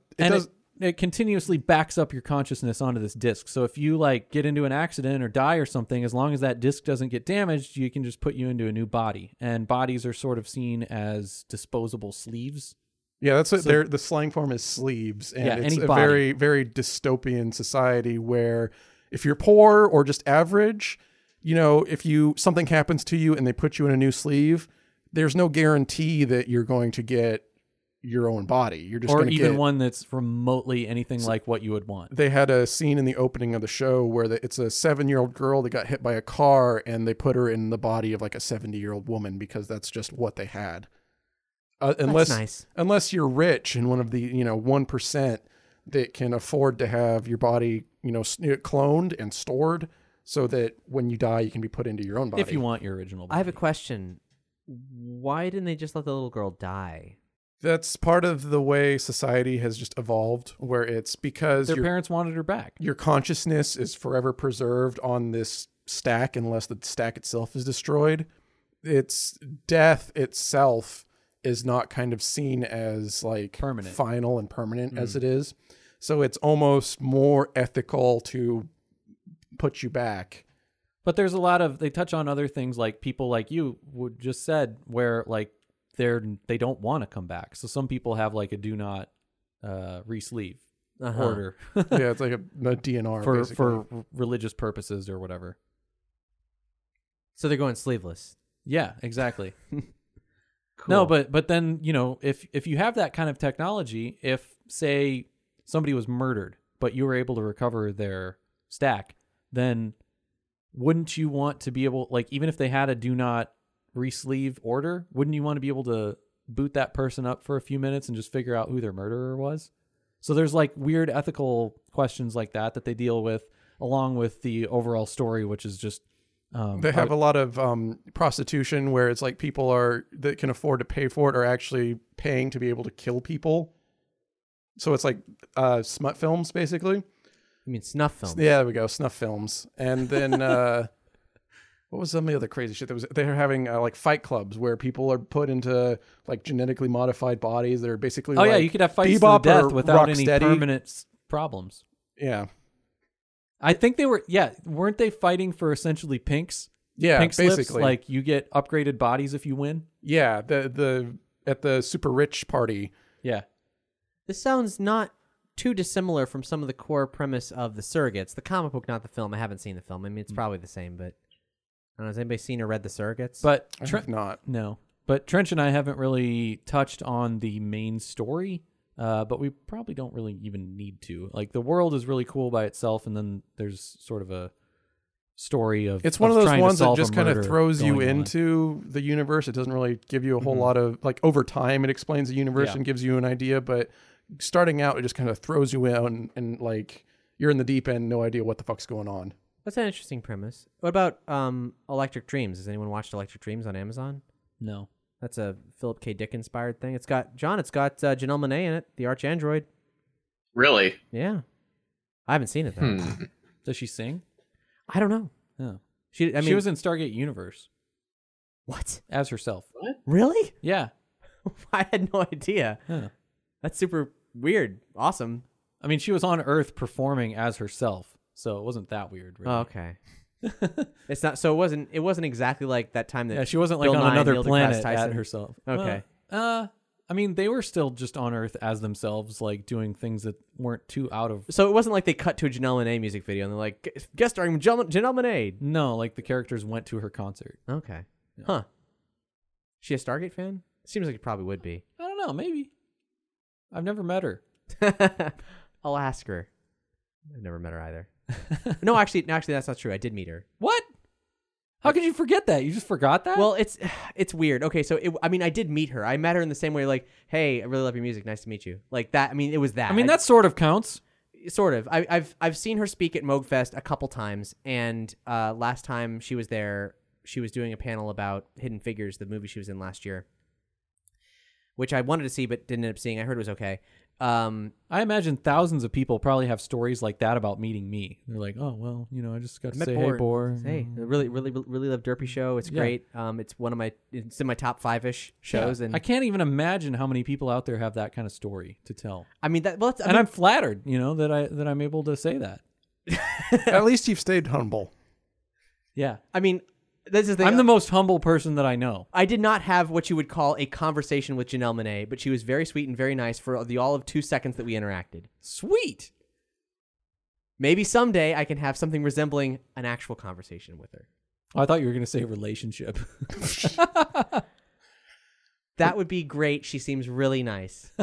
It continuously backs up your consciousness onto this disc. So if you like get into an accident or die or something, as long as that disc doesn't get damaged, you can just put you into a new body. And bodies are sort of seen as disposable sleeves. Yeah, that's what the slang form is sleeves. And Yeah, it's any a body. very, very dystopian society where if you're poor or just average, you know, if something happens to you and they put you in a new sleeve, there's no guarantee that you're going to get your own body. You're just going to even get one that's remotely anything like what you would want. They had a scene in the opening of the show where it's a 7-year-old girl that got hit by a car and they put her in the body of like a 70-year-old woman because that's just what they had. Unless nice. Unless you're rich and one of the 1% that can afford to have your body cloned and stored so that when you die you can be put into your own body. If you want your original body. I have a question. Why didn't they just let the little girl die? That's part of the way society has just evolved, where it's because their parents wanted her back. Your consciousness is forever preserved on this stack unless the stack itself is destroyed. Its death itself is not kind of seen as like permanent, final and permanent as it is. So it's almost more ethical to put you back. But there's a lot of, they touch on other things like people like you would just said where like they don't want to come back. So some people have like a do not re-sleeve order. Yeah, it's like a DNR for religious purposes or whatever. So they're going sleeveless. Yeah, exactly. Cool. No, but then, if you have that kind of technology, if say somebody was murdered, but you were able to recover their stack, then wouldn't you want to be able, like, even if they had a do not re-sleeve order, wouldn't you want to be able to boot that person up for a few minutes and just figure out who their murderer was? So there's like weird ethical questions like that they deal with, along with the overall story, which is just they have a lot of prostitution where it's like people that can afford to pay for it are actually paying to be able to kill people. So it's like smut films, basically. You mean snuff films? Yeah, there we go, snuff films. And then what was some of the other crazy shit? They're having like fight clubs where people are put into like genetically modified bodies that are basically yeah, you could have fights to the Bebop death or without any Rocksteady. permanent problems. Yeah. I think they were, weren't they fighting for essentially pinks? Yeah, Pink slips, basically. like you get upgraded bodies if you win. Yeah, the at the super rich party. Yeah. This sounds not too dissimilar from some of the core premise of The Surrogates. The comic book, not the film. I haven't seen the film. I mean, it's probably the same, but I don't know. Has anybody seen or read The Surrogates? But I have not. No. But Trench and I haven't really touched on the main story, but we probably don't really even need to. Like, the world is really cool by itself, and then there's sort of a story of it's one of those trying to ones that solve a just kind of murder throws you going on. into the universe. It doesn't really give you a whole lot of, like, over time it explains the universe Yeah. and gives you an idea, but starting out it just kind of throws you in and like you're in the deep end, no idea what the fuck's going on. That's an interesting premise. What about Electric Dreams? Has anyone watched Electric Dreams on Amazon? No. That's a Philip K. Dick inspired thing. It's got Janelle Monáe in it, the arch android. Really? Yeah. I haven't seen it though. Does she sing? I don't know. Yeah. She was in Stargate Universe What? as herself. What? Really? Yeah. I had no idea. Yeah. That's super weird. Awesome. I mean, she was on Earth performing as herself, so it wasn't that weird. Really. Oh, okay. It's not. So it wasn't exactly like that time that. Yeah, she wasn't like Bill on Nye and another Neil deGrasse planet Tyson. at herself. Okay. I mean, they were still just on Earth as themselves, like doing things that weren't too out of. So it wasn't like they cut to a Janelle Monáe music video and they're like, guest starring Janelle Monáe. No, like the characters went to her concert. Okay. Huh. She a Stargate fan? Seems like it probably would be. I don't know, maybe. I've never met her. I'll ask her. I've never met her either. No, actually, that's not true. I did meet her. What? How could you forget that? You just forgot that? Well, it's weird. Okay, so I did meet her. I met her in the same way, like, hey, I really love your music. Nice to meet you. Like that. I mean, it was that. I mean, that sort of counts. Sort of. I've seen her speak at Moogfest a couple times, and last time she was there, she was doing a panel about Hidden Figures, the movie she was in last year, which I wanted to see but didn't end up seeing. I heard it was okay. I imagine thousands of people probably have stories like that about meeting me. They're like, oh, well, I just got to say, hey, Boar. Hey, I really love Derpy Show. It's great. It's in my top 5-ish shows. Yeah. And I can't even imagine how many people out there have that kind of story to tell. I mean, I'm flattered, that I'm able to say that. At least you've stayed humble. Yeah. I mean, this is the thing. I'm the most humble person that I know. I did not have what you would call a conversation with Janelle Monáe, but she was very sweet and very nice for all of 2 seconds that we interacted. Sweet. Maybe someday I can have something resembling an actual conversation with her. Oh, I thought you were going to say relationship. That would be great. She seems really nice.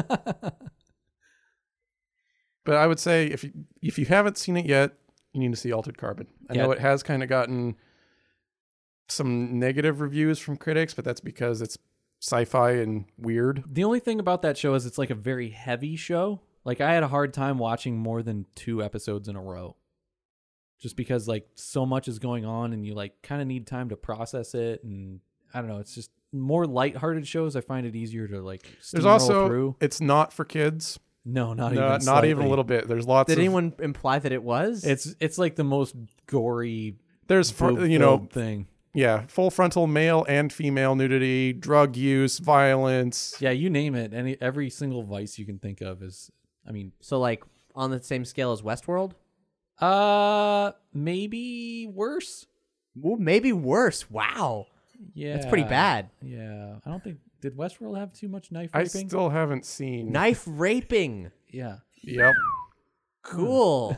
But I would say if you haven't seen it yet, you need to see Altered Carbon. I know it has kind of gotten some negative reviews from critics, but that's because it's sci-fi and weird. The only thing about that show is it's like a very heavy show. Like I had a hard time watching more than 2 episodes in a row. Just because like so much is going on and you like kind of need time to process it, and I don't know, it's just more lighthearted shows. I find it easier to like There's also through. It's not for kids. No, not even a little bit. There's lots Did anyone imply that it was? It's like the most gory thing. Yeah, full frontal male and female nudity, drug use, violence. Yeah, you name it. Every single vice you can think of is, I mean, so like on the same scale as Westworld? Maybe worse. Ooh, maybe worse. Wow. Yeah. That's pretty bad. Yeah. I don't think, did Westworld have too much knife I raping? still haven't seen. Knife raping. Yeah. Yep. Cool.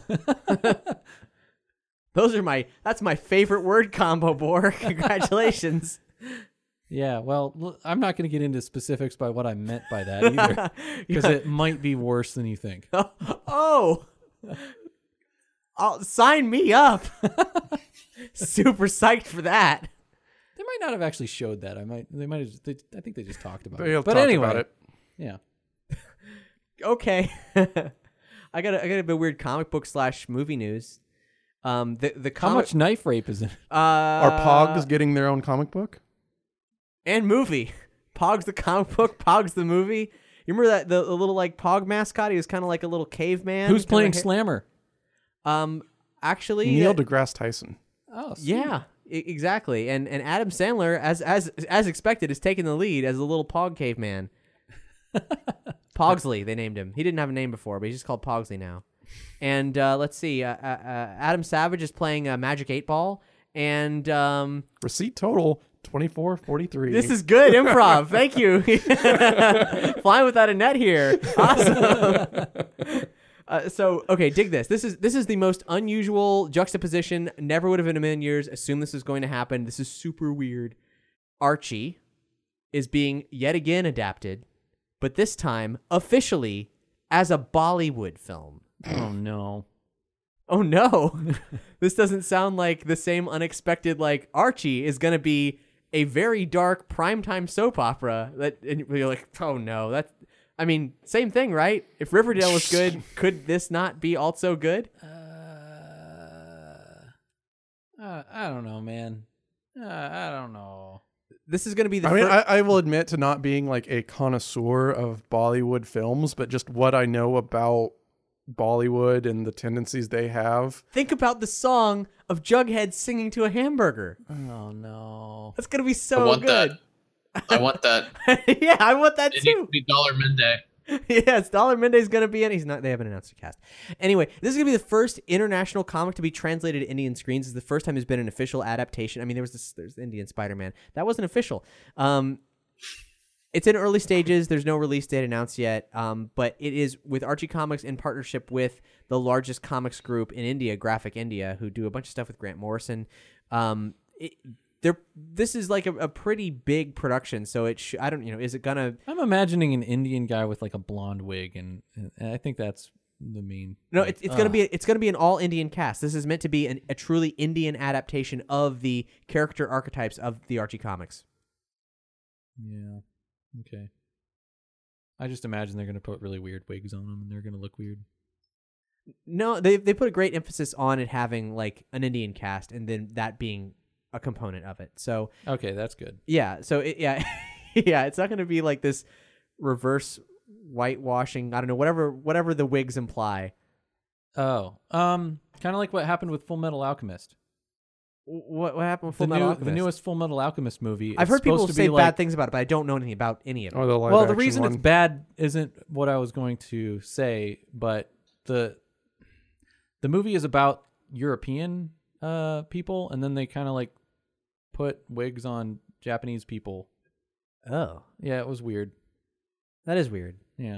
That's my favorite word combo, Boar. Congratulations. Yeah, well, I'm not going to get into specifics by what I meant by that either, because it might be worse than you think. Oh, sign me up. Super psyched for that. They might not have actually showed that. I think they just talked about They'll it. But talk anyway, about it. Yeah. Okay. I got a bit weird comic book / movie news. How much knife rape is it? Are Pogs getting their own comic book? And movie. Pogs the comic book, Pogs the movie. You remember that the little like Pog mascot? He was kind of like a little caveman. Who's playing Slammer? Actually, Neil deGrasse Tyson. Oh, sweet. Yeah, exactly. And Adam Sandler, as expected, is taking the lead as a little Pog caveman. Pogsley, they named him. He didn't have a name before, but he's just called Pogsley now. And let's see, Adam Savage is playing Magic 8-Ball, and receipt total $24.43. This is good improv. Thank you. Flying without a net here. Awesome. So okay, dig this. This is the most unusual juxtaposition. Never would have in a million years assumed this was going to happen. This is super weird. Archie is being yet again adapted, but this time officially as a Bollywood film. Oh no. Oh no. This doesn't sound like the same unexpected, like Archie is going to be a very dark primetime soap opera and you're like, oh no, I mean, same thing, right? If Riverdale was good, could this not be also good? I don't know, man. I don't know. This is going to be I will admit to not being like a connoisseur of Bollywood films, but just what I know about Bollywood and the tendencies they have. Think about the song of Jughead singing to a hamburger. Oh no, that's gonna be so I want good. That. I want that. Yeah, I want that It too. needs to be Dollar Mende. Yes, Dollar Mende's gonna be in. He's not. They haven't announced a cast. Anyway, this is gonna be the first international comic to be translated to Indian screens. It's the first time there's been an official adaptation. I mean, there's the Indian Spider-Man. That wasn't official. It's in early stages. There's no release date announced yet. But it is with Archie Comics in partnership with the largest comics group in India, Graphic India, who do a bunch of stuff with Grant Morrison. This is like a pretty big production, so I don't, is it gonna? I'm imagining an Indian guy with like a blonde wig, and I think that's the main. No, it's gonna be an all Indian cast. This is meant to be a truly Indian adaptation of the character archetypes of the Archie comics. Yeah. Okay. I just imagine they're gonna put really weird wigs on them, and they're gonna look weird. No, they put a great emphasis on it having like an Indian cast, and then that being a component of it. So okay, that's good. Yeah. So yeah, it's not going to be like this reverse whitewashing. I don't know, whatever the wigs imply. Oh, kind of like what happened with Full Metal Alchemist. What happened with Full Metal Alchemist? The newest Full Metal Alchemist movie. I've heard people say bad things about it, but I don't know anything about any of it. Well, the reason it's bad isn't what I was going to say, but the movie is about European people, and then they kind of like put wigs on Japanese people. Oh. Yeah, it was weird. That is weird. Yeah.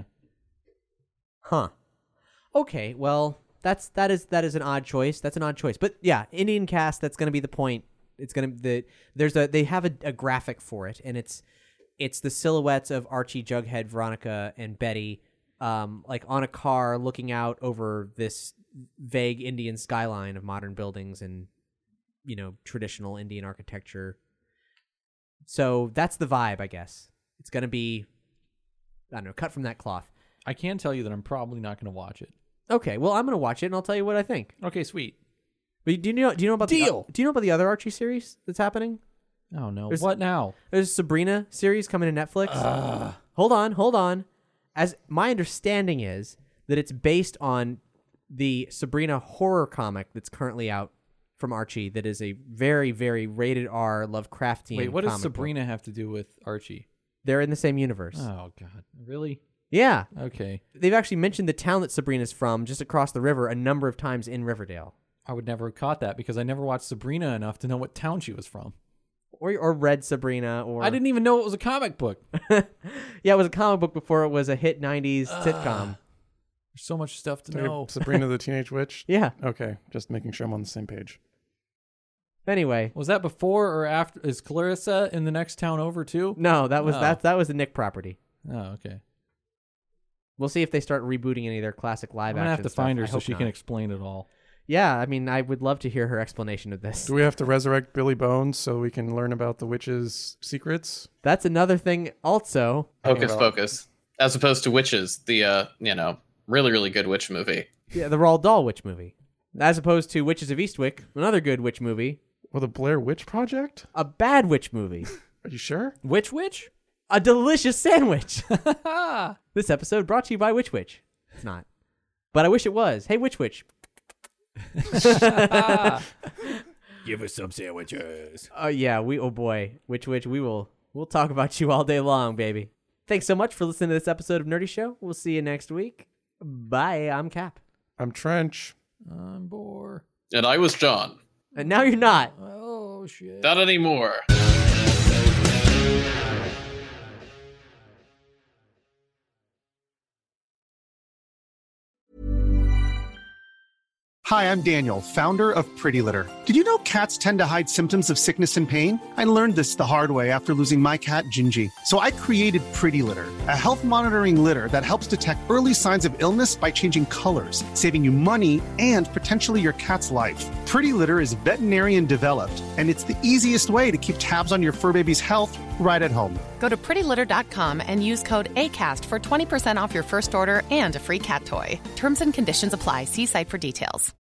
Huh. Okay, well, that is an odd choice. That's an odd choice. But yeah, Indian cast, that's going to be the point. It's going to they have a graphic for it, and it's the silhouettes of Archie, Jughead, Veronica, and Betty like on a car looking out over this vague Indian skyline of modern buildings and traditional Indian architecture. So that's the vibe, I guess. It's going to be, I don't know, cut from that cloth. I can tell you that I'm probably not going to watch it. Okay, well, I'm going to watch it and I'll tell you what I think. Okay, sweet. But do you know about do you know about the other Archie series that's happening? Oh no. What now? There's a Sabrina series coming to Netflix. Hold on. As my understanding is that it's based on the Sabrina horror comic that's currently out from Archie that is a very, very rated R Lovecraftian Wait, what does comic Sabrina book. have to do with Archie? They're in the same universe. Oh, God. Really? Yeah. Okay. They've actually mentioned the town that Sabrina's from just across the river a number of times in Riverdale. I would never have caught that because I never watched Sabrina enough to know what town she was from. Or read Sabrina. Or I didn't even know it was a comic book. Yeah, it was a comic book before it was a hit 90s sitcom. There's so much stuff to know. Sabrina the Teenage Witch? Yeah. Okay, just making sure I'm on the same page. Anyway. Was that before or after? Is Clarissa in the next town over too? No, that was that was the Nick property. Oh, okay. We'll see if they start rebooting any of their classic live action I'm going to have to stuff. find her I so hope she not. can explain it all. Yeah, I mean, I would love to hear her explanation of this. Do we have to resurrect Billy Bones so we can learn about the witch's secrets? That's another thing also. Hocus Pocus. As opposed to Witches, the, really, really good witch movie. Yeah, the Roald Dahl witch movie. As opposed to Witches of Eastwick, another good witch movie. Well, the Blair Witch Project? A bad witch movie. Are you sure? Witch? A delicious sandwich. This episode brought to you by Witch Witch. It's not. But I wish it was. Hey, Witch Witch. Give us some sandwiches. Yeah, oh boy. Witch Witch, we'll talk about you all day long, baby. Thanks so much for listening to this episode of Nerdy Show. We'll see you next week. Bye. I'm Cap. I'm Trench. I'm Boar. And I was John. And now you're not. Oh, shit. Not anymore. Hi, I'm Daniel, founder of Pretty Litter. Did you know cats tend to hide symptoms of sickness and pain? I learned this the hard way after losing my cat, Gingy. So I created Pretty Litter, a health monitoring litter that helps detect early signs of illness by changing colors, saving you money and potentially your cat's life. Pretty Litter is veterinarian developed, and it's the easiest way to keep tabs on your fur baby's health right at home. Go to prettylitter.com and use code ACAST for 20% off your first order and a free cat toy. Terms and conditions apply. See site for details.